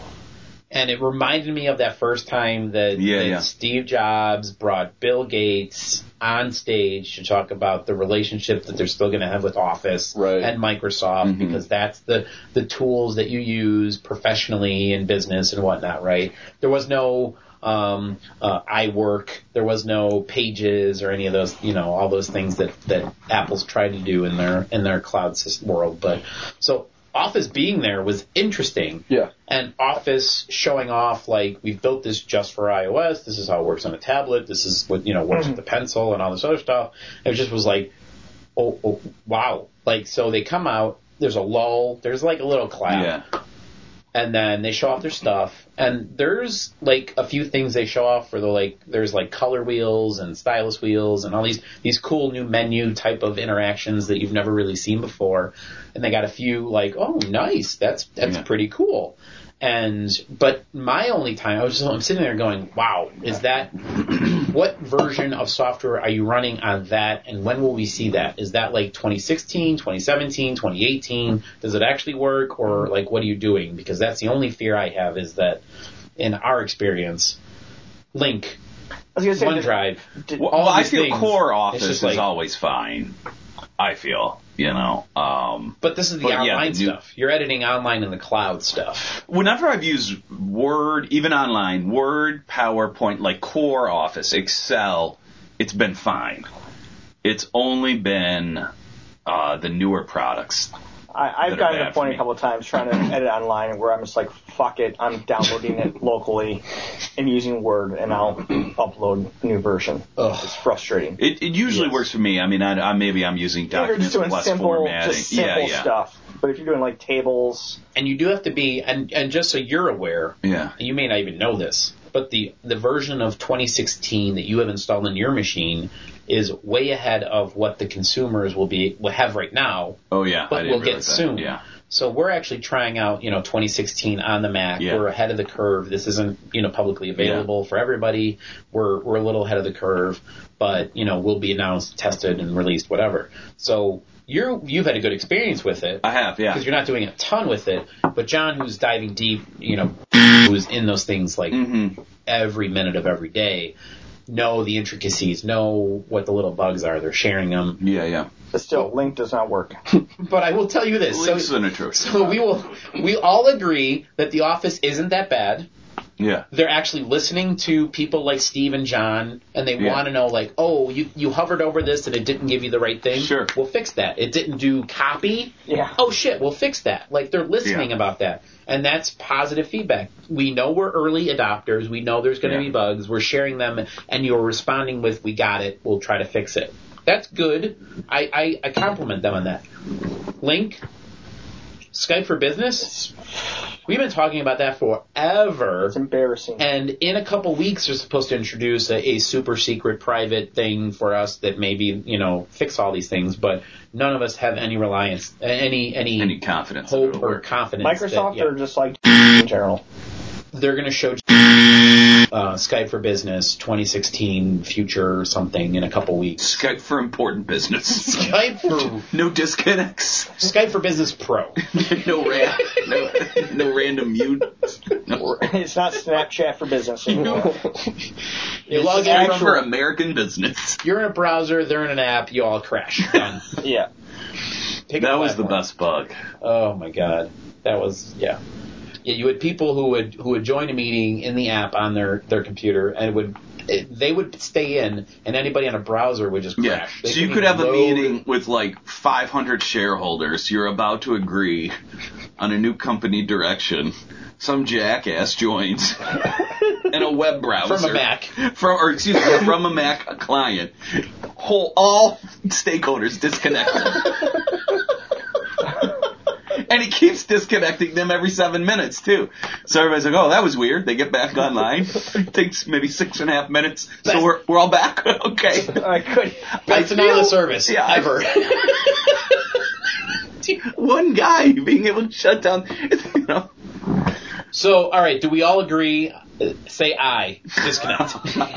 And it reminded me of that first time that, Yeah, that yeah. Steve Jobs brought Bill Gates on stage to talk about the relationship that they're still going to have with Office Right. and Microsoft, Mhm. because that's the, the tools that you use professionally in business and whatnot, right? There was no um, uh, iWork, there was no Pages or any of those, you know, all those things that, that Apple's tried to do in their in their cloud system world. But so Office being there was interesting. Yeah. And Office showing off, like, we've built this just for iOS, this is how it works on a tablet, this is what, you know, works with the pencil and all this other stuff. It just was like, oh, oh, wow. Like, so they come out, there's a lull, there's like a little clap, Yeah. and then they show off their stuff, and there's, like, a few things they show off where they're like, there's, like, color wheels and stylus wheels and all these, these cool new menu type of interactions that you've never really seen before. And they got a few, like, oh, nice, that's, that's Yeah. pretty cool. And, but my only time, I was just, I'm sitting there going, wow, is that, what version of software are you running on that, and when will we see that? Is that like twenty sixteen, twenty seventeen, twenty eighteen? Does it actually work, or like, what are you doing? Because that's the only fear I have, is that in our experience, Link, I was gonna say, OneDrive, did- Well, all well, I these feel things, core it's Office just like- is always fine. I feel, you know. Um, but this is the But, yeah, online the new- stuff. You're editing online in the cloud stuff. whenever I've used Word, even online, Word, PowerPoint, like core Office, Excel, it's been fine. It's only been uh, the newer products. I, I've that are gotten to bad the for point me. a couple of times trying to edit online where I'm just like, fuck it, I'm downloading it locally and using Word, and I'll upload a new version. Ugh. It's frustrating. It, it usually Yes. works for me. I mean, I, I maybe I'm using If you're documents just doing with less simple, formatting. just simple yeah, yeah, stuff. But if you're doing like tables, And you do have to be, and, and just so you're aware, yeah. you may not even know this, but the, the version of twenty sixteen that you have installed in your machine is way ahead of what the consumers will be will have right now, Oh yeah, but I didn't will get realize that. soon. Yeah, So we're actually trying out, you know, twenty sixteen on the Mac. Yeah. We're ahead of the curve. This isn't, you know, publicly available for everybody. We're we're a little ahead of the curve, but you know, will be announced, tested, and released, whatever. So you're you've had a good experience with it. I have. Yeah. Because you're not doing a ton with it, but John, who's diving deep, you know, who's in those things like Mm-hmm. every minute of every day, know the intricacies, know what the little bugs are. They're sharing them. Yeah, yeah. but still, Link does not work. But I will tell you this: Link's so, an atrocious. so we will we all agree that The Office isn't that bad. Yeah. They're actually listening to people like Steve and John, and they Yeah. want to know, like, oh, you, you hovered over this and it didn't give you the right thing. Sure. We'll fix that. It didn't do copy. Yeah. Oh, shit, we'll fix that. Like, they're listening Yeah. about that. And that's positive feedback. We know we're early adopters. We know there's going to Yeah. be bugs. We're sharing them, and you're responding with, we got it. We'll try to fix it. That's good. I, I, I compliment them on that. Link, Skype for Business, we've been talking about that forever. It's embarrassing. And in a couple weeks, they're supposed to introduce a, a super secret private thing for us that maybe, you know, fix all these things. But none of us have any reliance, any any, Any confidence. that hope it'll or work. confidence. Microsoft that, yeah, are just like in general. they're going to show uh, Skype for Business twenty sixteen future or something in a couple weeks. Skype for important business. Skype for No disconnects. Skype for Business Pro. no, ran, no, no random mute. No. It's not Snapchat for business anymore. You log in Skype from for American business. You're in a browser, they're in an app, you all crash. Done. Yeah. Pick a That was the platform. best bug. Oh my god, that was yeah. Yeah, you had people who would who would join a meeting in the app on their, their computer and would it, they would stay in, and anybody on a browser would just Yeah. crash. They So you couldn't could have a load. meeting with like five hundred shareholders. You're about to agree on a new company direction. Some jackass joins in a web browser From a Mac. from or excuse me, from a Mac client. Whole all stakeholders disconnected. And he keeps disconnecting them every seven minutes, too. So everybody's like, oh, that was weird. They get back online. It takes maybe six and a half minutes. So we're we're all back. Okay. I could. Best I denial feel- of service yeah, I- ever. One guy being able to shut down, you know. So, all right, do we all agree? Uh, say aye. Disconnect.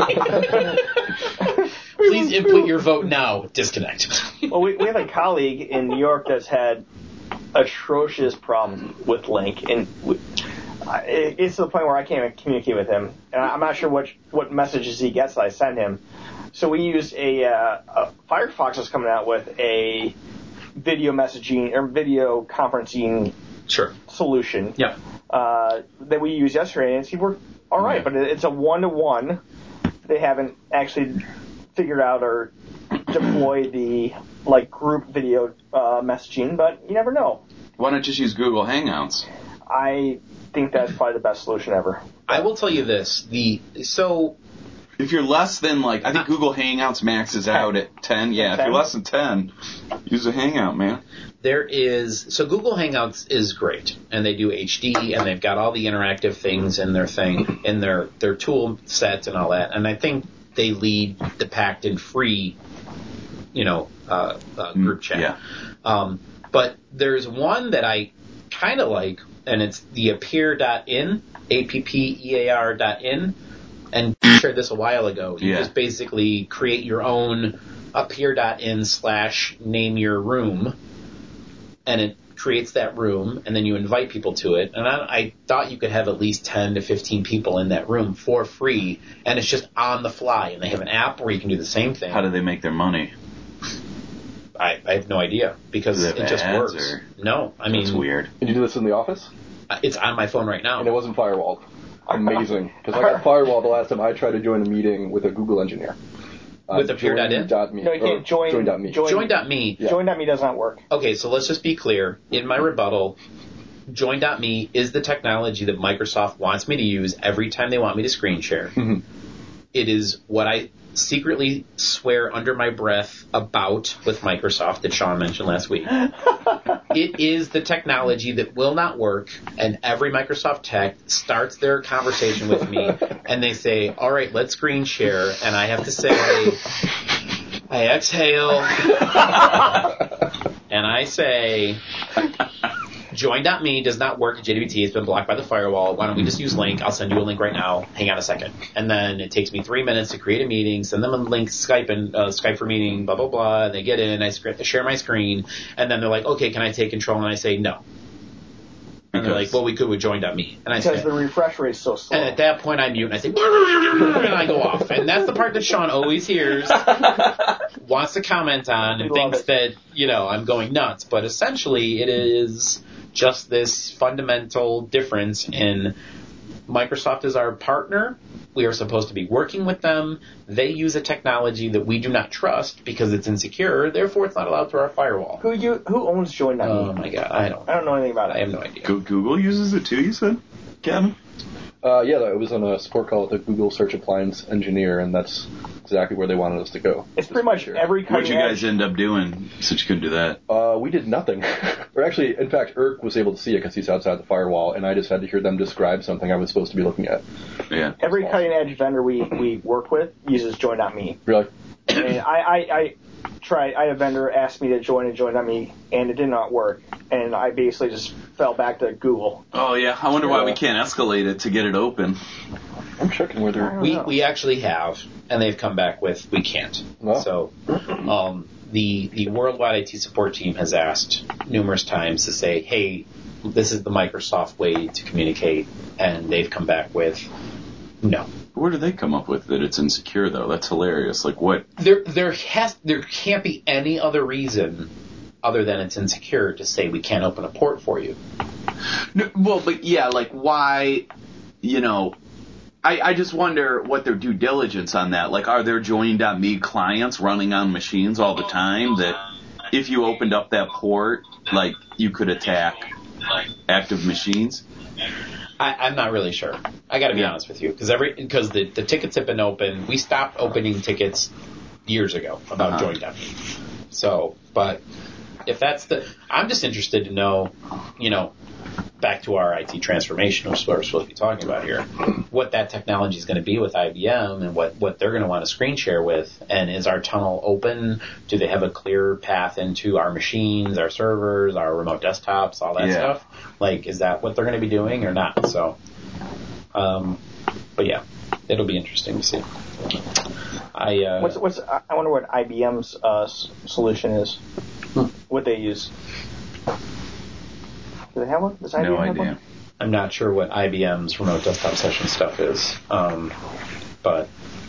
Please input your vote now. Disconnect. Well, we, we have a colleague in New York that's had atrocious problems with Link, and we, uh, it, it's to the point where I can't even communicate with him, and I'm not sure what what messages he gets that I send him. So we used a, uh, a Firefox is coming out with a video messaging or video conferencing Sure. solution Yeah. uh, that we used yesterday, and it worked all right, Yeah. but it- it's a one-to-one. They haven't actually figured out or deployed the like group video uh, messaging, but you never know. Why not just use Google Hangouts? I think that's probably the best solution ever. I will tell you this. The so If you're less than, like, I think Google Hangouts maxes out at ten. Yeah, if ten? you're less than ten, use a Hangout, man. there is so Google Hangouts is great, and they do H D, and they've got all the interactive things in their thing, in their their tool set and all that. And I think they lead the pact in free, you know, uh, uh, group chat. Yeah. Um, but there's one that I kind of like, and it's the appear dot in, A P P E A R dot in, and you shared this a while ago. You Yeah. just basically create your own appear dot in slash name your room, and it creates that room, and then you invite people to it. And I, I thought you could have at least ten to fifteen people in that room for free, and it's just on the fly. And they have an app where you can do the same thing. How do they make their money? I, I have no idea because Do they have it just ads, works. or- No, I mean That's weird. Did you do this in the office? it's on my phone right now. And it wasn't firewalled. Amazing. Because I got firewalled the last time I tried to join a meeting with a Google engineer. Uh, With appear dot in? join.me. No, you can't or join- Join.me. join- Join.me. Yeah. Join.me does not work. Okay, so let's just be clear. In my rebuttal, Join.me is the technology that Microsoft wants me to use every time they want me to screen share. Mhm. It is what I secretly swear under my breath about with Microsoft that Sean mentioned last week. It is the technology that will not work, and every Microsoft tech starts their conversation with me, and they say, all right, let's screen share, and I have to say, I exhale, and I say, Join.me does not work at J D B T. It's been blocked by the firewall. Why don't we just use Link? I'll send you a link right now. Hang on a second. And then it takes me three minutes to create a meeting, send them a link, Skype and uh, Skype for meeting, blah, blah, blah. They get in, I sc- share my screen, and then they're like, okay, can I take control? And I say, no. And they're like, well, we could with Join.me. And I Because say, the refresh rate is so slow. and at that point I mute and I say, and I go off. And that's the part that Sean always hears, wants to comment on, and We love thinks it. that, you know, I'm going nuts. But essentially it is just this fundamental difference in Microsoft is our partner. We are supposed to be working with them. They use a technology that we do not trust because it's insecure. Therefore, it's not allowed through our firewall. Who you who owns Join.me? Oh my god, I don't. I don't know anything about I it. have no idea. Go- Google uses it too, you said? Kevin? Uh, yeah, it was on a support call with the Google Search Appliance engineer, and that's exactly where they wanted us to go. It's pretty much Sure. every What'd cutting you edge. guys end up doing since you couldn't do that? Uh, we did nothing. or actually, in fact, Irk was able to see it because he's outside the firewall, and I just had to hear them describe something I was supposed to be looking at. Yeah. Every cutting edge vendor we, we work with uses Join.me. Really? And I, I, I tried, I had a vendor ask me to join and Join.me, and it did not work. And I basically just fell back to Google. Oh, yeah. I wonder why we can't escalate it to get it open. checking whether We we actually have, and they've come back with we can't. Wow. So um, the the worldwide I T support team has asked numerous times to say, hey, this is the Microsoft way to communicate, and they've come back with no. Where do they come up with that it's insecure though? That's hilarious. Like what? There there has there can't be any other reason other than it's insecure to say we can't open a port for you. No, well, but yeah, like why? You know, I I just wonder what their due diligence on that. Like, are there join dot me clients running on machines all the time that if you opened up that port, like you could attack active machines? I, I'm not really sure. I got to be Yeah. honest with you, because every because the, the tickets have been open. We stopped opening tickets years ago about Uh-huh. join dot me. So, but if that's the, I'm just interested to know, you know, back to our I T transformation, which is what we're supposed to be talking about here, what that technology is going to be with I B M and what, what they're going to want to screen share with. And is our tunnel open? Do they have a clear path into our machines, our servers, our remote desktops, all that Yeah. stuff? Like, is that what they're going to be doing or not? So, um, but yeah, it'll be interesting to see. I, uh, What's what's I I wonder what I B M's uh, s- solution is. What they use. Do they have one? Does I B M No have idea. one? I'm not sure what I B M's remote desktop session stuff is, um, but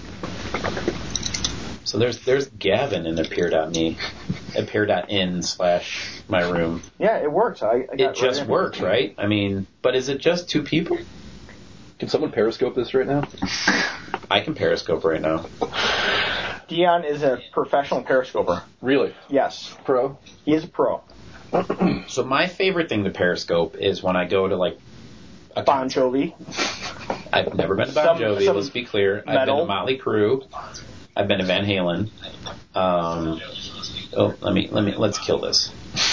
so there's there's Gavin in appear dot me, appear dot in slash my room. Yeah, it works. I, I got It just right works, right? I mean, but is it just two people? Can someone Periscope this right now? I can Periscope right now. Dion is a professional periscoper. Really? Yes, Pro? he is a pro. So my favorite thing to Periscope is when I go to like a Bon concert. Jovi. I've never been to Bon Some- Jovi. some Let's be clear. I've been metal. to Motley Crue. I've been to Van Halen. Um, oh, let me let me let's kill this.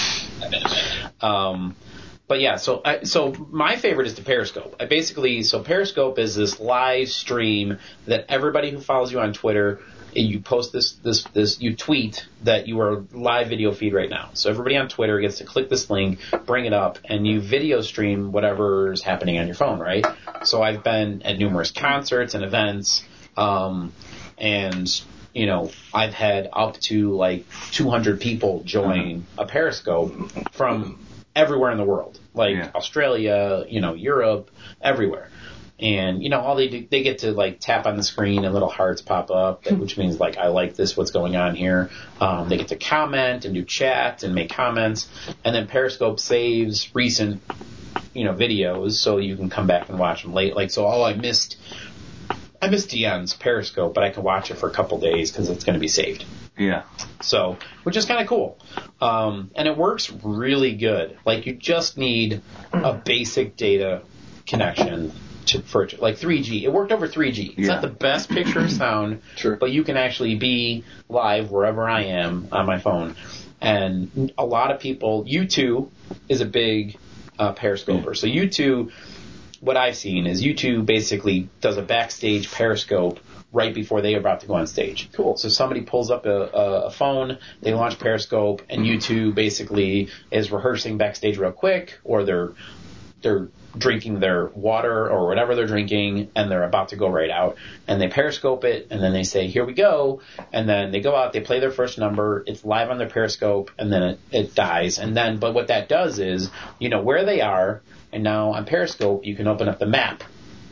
Um, but yeah, so I, so my favorite is the Periscope. I basically so Periscope is this live stream that everybody who follows you on Twitter, you post this this this you tweet that you are live video feed right now. So everybody on Twitter gets to click this link, bring it up, and you video stream whatever's happening on your phone, right? So I've been at numerous concerts and events, um, and you know I've had up to like two hundred people join a Periscope from everywhere in the world, like Yeah. Australia, you know, Europe, everywhere. And, you know, all they do, they get to, like, tap on the screen and little hearts pop up, which means, like, I like this, what's going on here. Um, they get to comment and do chat and make comments. And then Periscope saves recent, you know, videos so you can come back and watch them late. Like, so, oh, I missed, I missed Dion's Periscope, but I can watch it for a couple days because it's going to be saved. Yeah. So, which is kind of cool. Um, and it works really good. Like, you just need a basic data connection to, for it, like three G. It worked over three G. It's Yeah. not the best picture or sound, Sure. but you can actually be live wherever I am on my phone. And a lot of people, U two is a big uh, Periscoper. So U two, what I've seen is U two basically does a backstage Periscope right before they are about to go on stage. Cool. So somebody pulls up a, a, a phone, they launch Periscope, and U two basically is rehearsing backstage real quick, or they're they're drinking their water or whatever they're drinking, and they're about to go right out, and they Periscope it, and then they say, here we go, and then they go out, they play their first number, it's live on their Periscope, and then it, it dies. And then, but what that does is, you know where they are, and now on Periscope, you can open up the map,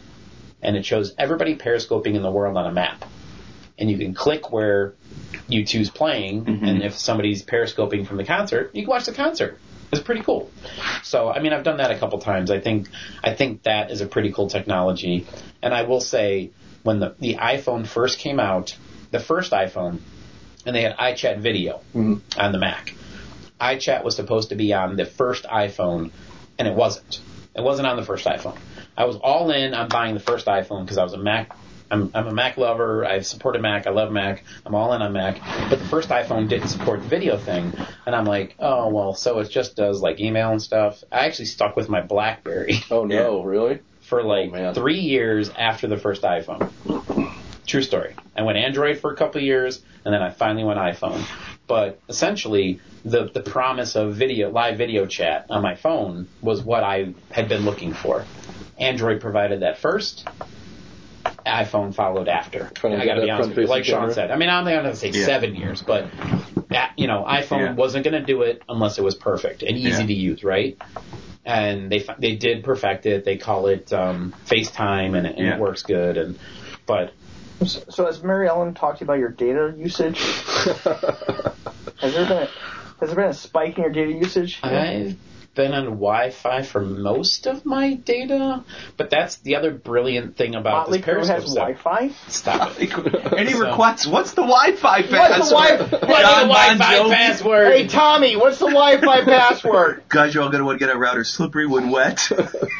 and it shows everybody Periscoping in the world on a map. And you can click where U two's playing, Mm-hmm. and if somebody's Periscoping from the concert, you can watch the concert. It's pretty cool. So, I mean, I've done that a couple times. I think I think that is a pretty cool technology. And I will say, when the, the iPhone first came out, the first iPhone, and they had iChat video Mm-hmm. on the Mac. iChat was supposed to be on the first iPhone, and it wasn't. It wasn't on the first iPhone. I was all in on buying the first iPhone because I was a Mac. I'm, I'm a Mac lover. I've supported Mac. I love Mac. I'm all in on Mac. But the first iPhone didn't support the video thing. And I'm like, oh, well, so it just does like email and stuff. I actually stuck with my BlackBerry Oh no, really? for like Oh, man. three years after the first iPhone. True story. I went Android for a couple of years, and then I finally went iPhone. But essentially, the, the promise of video, live video chat on my phone was what I had been looking for. Android provided that first. iPhone followed after. Trying to I get got to that be honest with you. front-facing Like Sean camera. said. I mean, I'm not going to say Yeah. seven years, but, that, you know, iPhone Yeah. wasn't going to do it unless it was perfect and easy Yeah. to use, right? And they they did perfect it. They call it um, FaceTime, and, it, and Yeah. it works good. And but So has Mary Ellen talked to you about your data usage? has there been a, has there been a spike in your data usage? I've been on Wi-Fi for most of my data, but that's the other brilliant thing about Motley this Crue Periscope has stuff. Wi-Fi. Stop it. Any So- requests? What's the Wi-Fi What's the password? Wi- What's John the Bon Wi-Fi Jovi? password? Hey Tommy, what's the Wi-Fi password? Guys, you're all gonna want to get a router slippery when wet.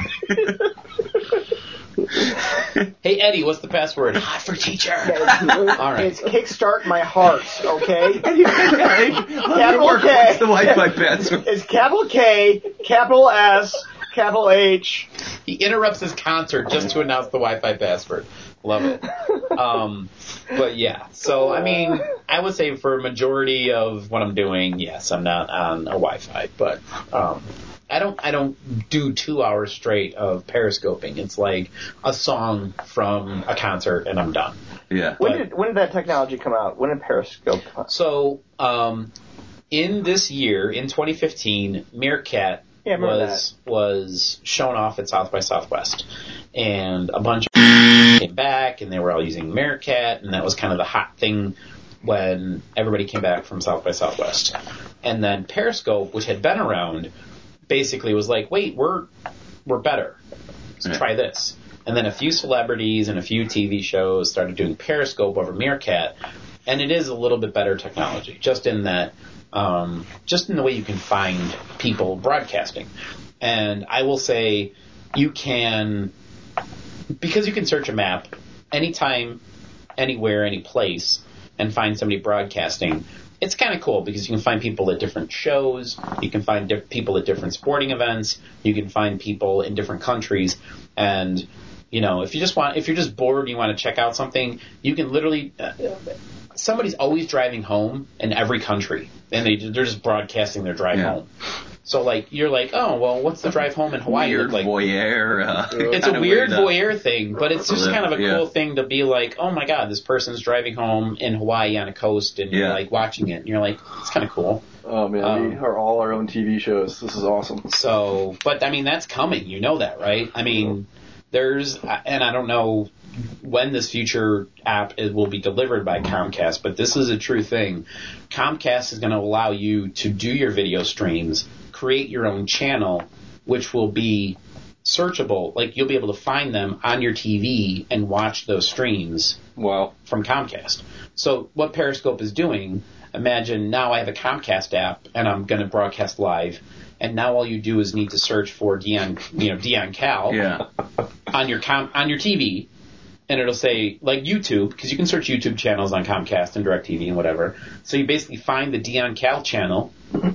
Hey Eddie, what's the password? Hot for teacher. All right. It's kickstart my heart. Okay. Capital Capital K. What's the Wi-Fi password? It's capital K, capital S, capital H. He interrupts his concert just to announce the Wi-Fi password. Love it. Um, but yeah, so I mean, I would say for a majority of what I'm doing, yes, I'm not on a Wi-Fi, but um, I don't I don't do two hours straight of periscoping. It's like a song from a concert and I'm done. Yeah. When But- did when did that technology come out? When did Periscope come out? So um, in this year, in twenty fifteen, Meerkat Yeah, I remember was was shown off at South by Southwest, and a bunch of came back, and they were all using Meerkat, and that was kind of the hot thing when everybody came back from South by Southwest. And then Periscope, which had been around, basically was like, wait, we're we're better. So Yeah. try this. And then a few celebrities and a few T V shows started doing Periscope over Meerkat, and it is a little bit better technology, just in that, um, just in the way you can find people broadcasting. And I will say, you can, because you can search a map anytime, anywhere, any place, and find somebody broadcasting. It's kind of cool because you can find people at different shows, you can find di- people at different sporting events, you can find people in different countries, and you know, if you just want, if you're just bored and you want to check out something, you can literally. Uh, somebody's always driving home in every country, and they they're just broadcasting their drive Yeah. home. So like you're like, oh well, what's the drive home in Hawaii Weird look like? voyeur. Uh, It's a kinda weird way to- voyeur thing, but it's just live, kind of a yeah. cool thing to be like, oh my god, this person's driving home in Hawaii on a coast, and you're Yeah. like watching it, and you're like, it's kind of cool. Oh man, Um, we are all our own T V shows. This is awesome. So, but I mean, that's coming. You know that, right? I mean, there's, and I don't know when this future app is, will be delivered by Comcast, but this is a true thing. Comcast is going to allow you to do your video streams, create your own channel, which will be searchable. Like, you'll be able to find them on your T V and watch those streams Wow. from Comcast. So what Periscope is doing, imagine now I have a Comcast app and I'm going to broadcast live, and now all you do is need to search for Dion, you know, Dion Cal Yeah. on your com- on your T V, and it'll say like YouTube, because you can search YouTube channels on Comcast and DirecTV and whatever. So you basically find the Dion Cal channel,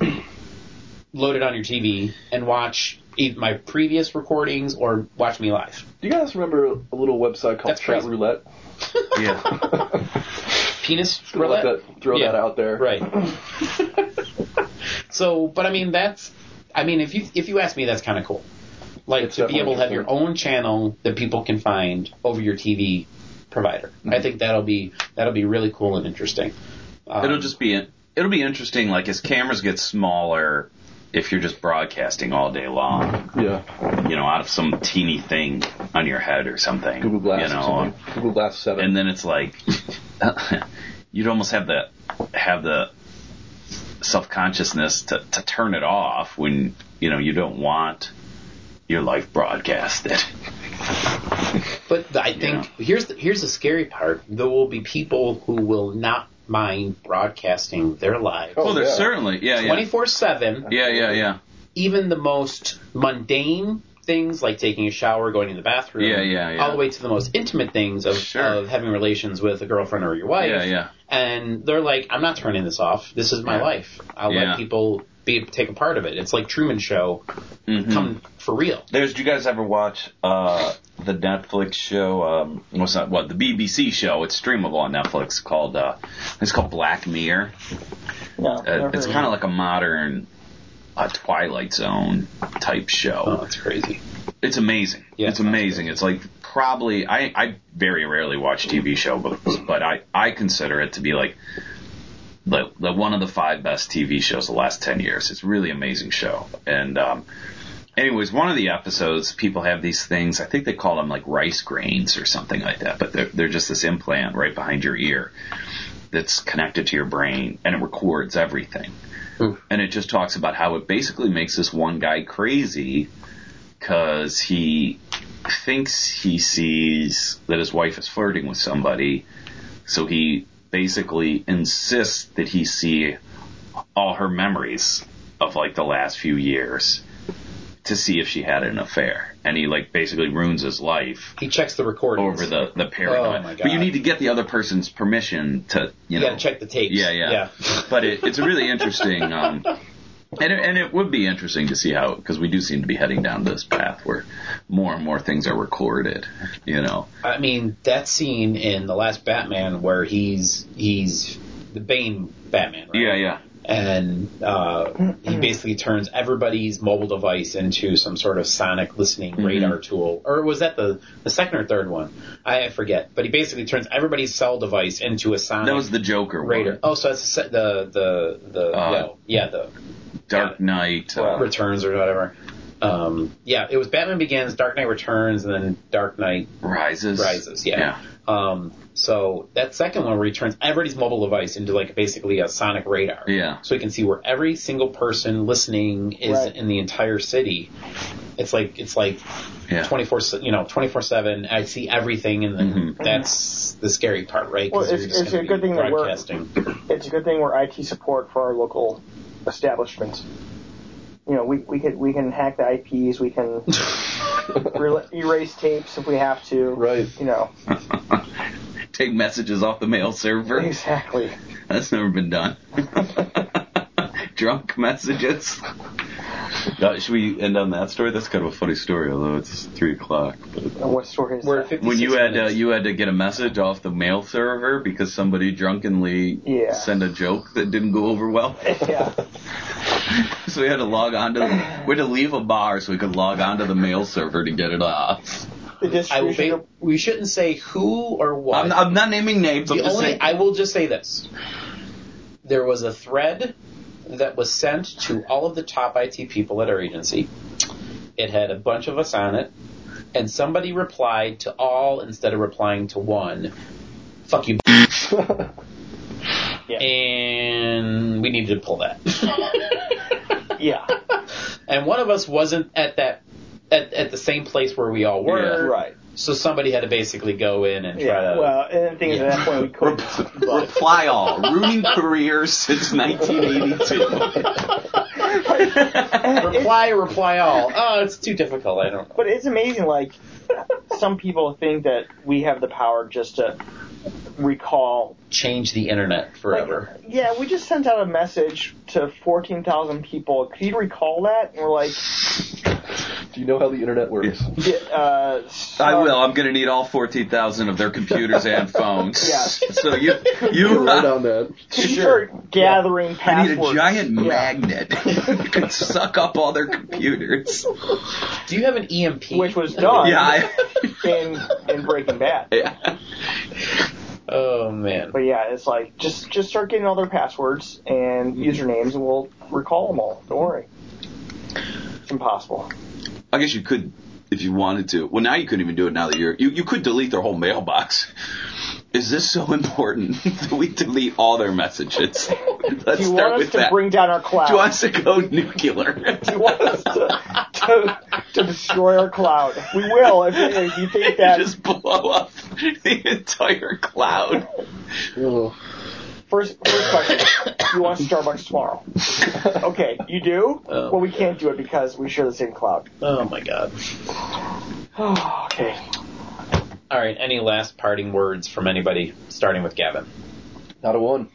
load it on your T V, and watch either my previous recordings or watch me live. Do you guys remember a little website called That's Chat crazy. Roulette? Yeah. Penis Throw, roulette? that, throw Yeah. that out there. Right. So, but I mean, that's, I mean, if you if you ask me, that's kind of cool. Like It's to be able to have your definitely own channel that people can find over your T V provider. I think that'll be that'll be really cool and interesting. Um, It'll just be it'll be interesting. Like as cameras get smaller, if you're just broadcasting all day long, Yeah. you know, out of some teeny thing on your head or something, Google Glass you or know, something. Google Glass seven. and then it's like you'd almost have the have the self consciousness to to turn it off when you know you don't want your life broadcasted. But I think here's the, here's the scary part. There will be people who will not mind broadcasting their lives Oh, Well, there's yeah. certainly yeah yeah twenty-four seven. yeah yeah yeah Even the most mundane things like taking a shower, going to the bathroom, Yeah, yeah, yeah. all the way to the most intimate things of, Sure. of having relations with a girlfriend or your wife. yeah yeah. And they're like, I'm not turning this off. This is my Yeah. life. I'll Yeah. let people be take a part of it. It's like Truman Show Mhm. come for real. There's. Do you guys ever watch uh, the Netflix show? Um, what's that? What the B B C show? It's streamable on Netflix. Called. Uh, it's called Black Mirror. No, Uh, never it's heard kind of like a modern uh, Twilight Zone type show. Oh, that's crazy. It's amazing. Yeah, it's it sounds amazing. It's like probably I, I very rarely watch T V shows, but I, I consider it to be like the, the one of the five best T V shows of the last ten years. It's a really amazing show. And um, anyways, one of the episodes, people have these things. I think they call them like rice grains or something like that, but they're they're just this implant right behind your ear that's connected to your brain, and it records everything. Mm. And it just talks about how it basically makes this one guy crazy because he thinks he sees that his wife is flirting with somebody, so he basically insists that he see all her memories of like the last few years to see if she had an affair. And he like basically ruins his life. He checks the recordings over the the paranoia. Oh my God. But you need to get the other person's permission to you, you know. Gotta check the tapes. Yeah, yeah. yeah. But it, it's a really interesting. Um, And it, and it would be interesting to see how, because we do seem to be heading down this path where more and more things are recorded, you know. I mean, that scene in the last Batman where he's he's the Bane Batman, right? Yeah, yeah. And uh, he basically turns everybody's mobile device into some sort of sonic listening mm-hmm. radar tool. Or was that the, the second or third one? I forget. But he basically turns everybody's cell device into a sonic That was the Joker radar. one. Oh, so that's the the the, the uh, yeah, yeah the Dark Knight uh, uh, Returns or whatever. Um, yeah, it was Batman Begins, Dark Knight Returns, and then Dark Knight Rises. Rises, yeah. yeah. Um, so that second one where he turns everybody's mobile device into like basically a sonic radar. Yeah. So he can see where every single person listening is right. in the entire city. It's like it's like yeah. twenty-four, you know, twenty-four seven. I see everything, and then mm-hmm. that's the scary part, right? Well, it's, it's a good thing that we're it's a good thing we're I T support for our local establishments. You know, we we can we can hack the I Ps, we can re- erase tapes if we have to. Right. You know. Take messages off the mail server. Exactly. That's never been done. Drunk messages. Uh, should we end on that story? That's kind of a funny story, although it's three o'clock. But and what story is We're that? when you had uh, you had to get a message off the mail server because somebody drunkenly yeah. sent a joke that didn't go over well. Yeah. So we had to log on to the, we had to leave a bar so we could log on to the mail server to get it off. The I will ba- we shouldn't say who or what. I'm, I'm not naming names. I'm the just only, saying. I will just say this. There was a thread that was sent to all of the top I T people at our agency. It had a bunch of us on it, and somebody replied to all instead of replying to one. Fuck you. Yeah. And we needed to pull that. Yeah. And one of us wasn't at that at, at the same place where we all were. Yeah. Right. So somebody had to basically go in and try yeah. to. Well, and the thing is, yeah. at that point we could. Re- reply all. Ruining careers since nineteen eighty-two. reply, reply all. Oh, it's too difficult. I don't know. But it's amazing. Like some people think that we have the power just to recall. Change the internet forever. Like, yeah, we just sent out a message to fourteen thousand people. Could you recall that? And we're like, do you know how the internet works? Yeah, uh, so, I will. I'm going to need all fourteen thousand of their computers and phones. Yes. So you you right on that. Could you start gathering I passwords? need a giant Yeah. magnet that could suck up all their computers. Do you have an E M P? Which was done Yeah. I, in in Breaking Bad. yeah. Oh man. But yeah, it's like just just start getting all their passwords and usernames, and we'll recall them all. Don't worry. It's impossible. I guess you could, if you wanted to. Well, now you couldn't even do it now that you're... You, you could delete their whole mailbox. Is this so important that we delete all their messages? Let's Do you start want us with to that. bring down our cloud? Do you want us to go nuclear? Do you want us to, to, to destroy our cloud? We will if, if you think that... Just blow up the entire cloud. Oh. First, first question. Do you want Starbucks tomorrow? Okay, you do? Oh. Well, we can't do it because we share the same cloud. Oh my god. Okay. All right. Any last parting words from anybody, starting with Gavin? Not a one.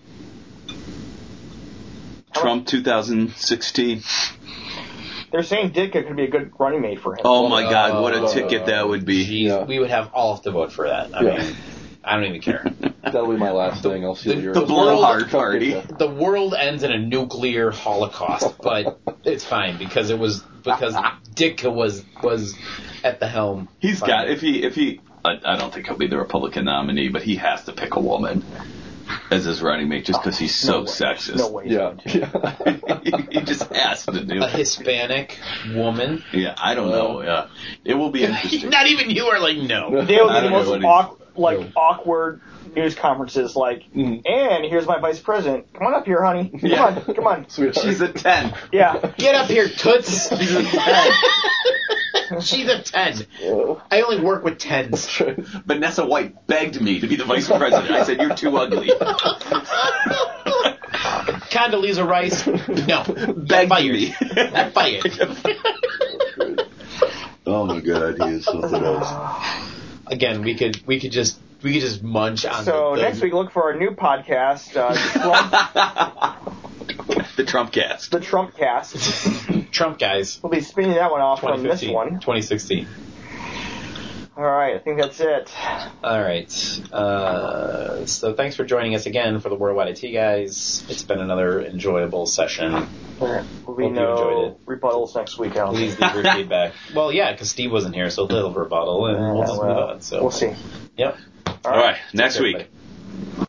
Trump twenty sixteen. They're saying Ditka could be a good running mate for him. Oh my God, what a Uh, ticket that would be. Jeez, Yeah. we would have all to vote for that. I Yeah. mean, I don't even care. That'll be my last thing. I'll seal the- your... The blowhard party. The world ends in a nuclear holocaust, but it's fine because it was because Ditka was was at the helm. He's Fine. got, if he, if he, I, I don't think he'll be the Republican nominee, but he has to pick a woman as his running mate just because he's so no sexist. No way. Yeah. yeah. he, he just has to do A it. Hispanic woman. Yeah, I don't know. Yeah, it will be interesting. Not even you are like, no. They will I be the don't know most what he- awk- like No. awkward news conferences. Like, Mhm. and here's my vice president. Come on up here, honey. Come Yeah. on, come on. Sweetheart. She's a ten. Yeah. Get up here, toots. She's a ten. She's a ten. Oh. I only work with tens. Vanessa White begged me to be the vice president. I said, "You're too ugly." Condoleezza Rice. No. Begged Fired. me. Fired. Oh my God, he is something else. Again, we could we could just we could just munch on. So the, the, next week, look for our new podcast, uh, Trump, The Trump cast. the Trump Cast. Trump guys. We'll be spinning that one off from twenty this fifteen. one. twenty sixteen. All right, I think that's it. All right. Uh, so thanks for joining us again for the Worldwide I T guys. It's been another enjoyable session. There'll be Hope you no enjoyed it. rebuttals next week, I don't Please think. leave your feedback. Well, yeah, because Steve wasn't here, so little rebuttal, and we'll Yeah, just move well, on. So we'll see. Yep. All right, next Thanks, week. everybody.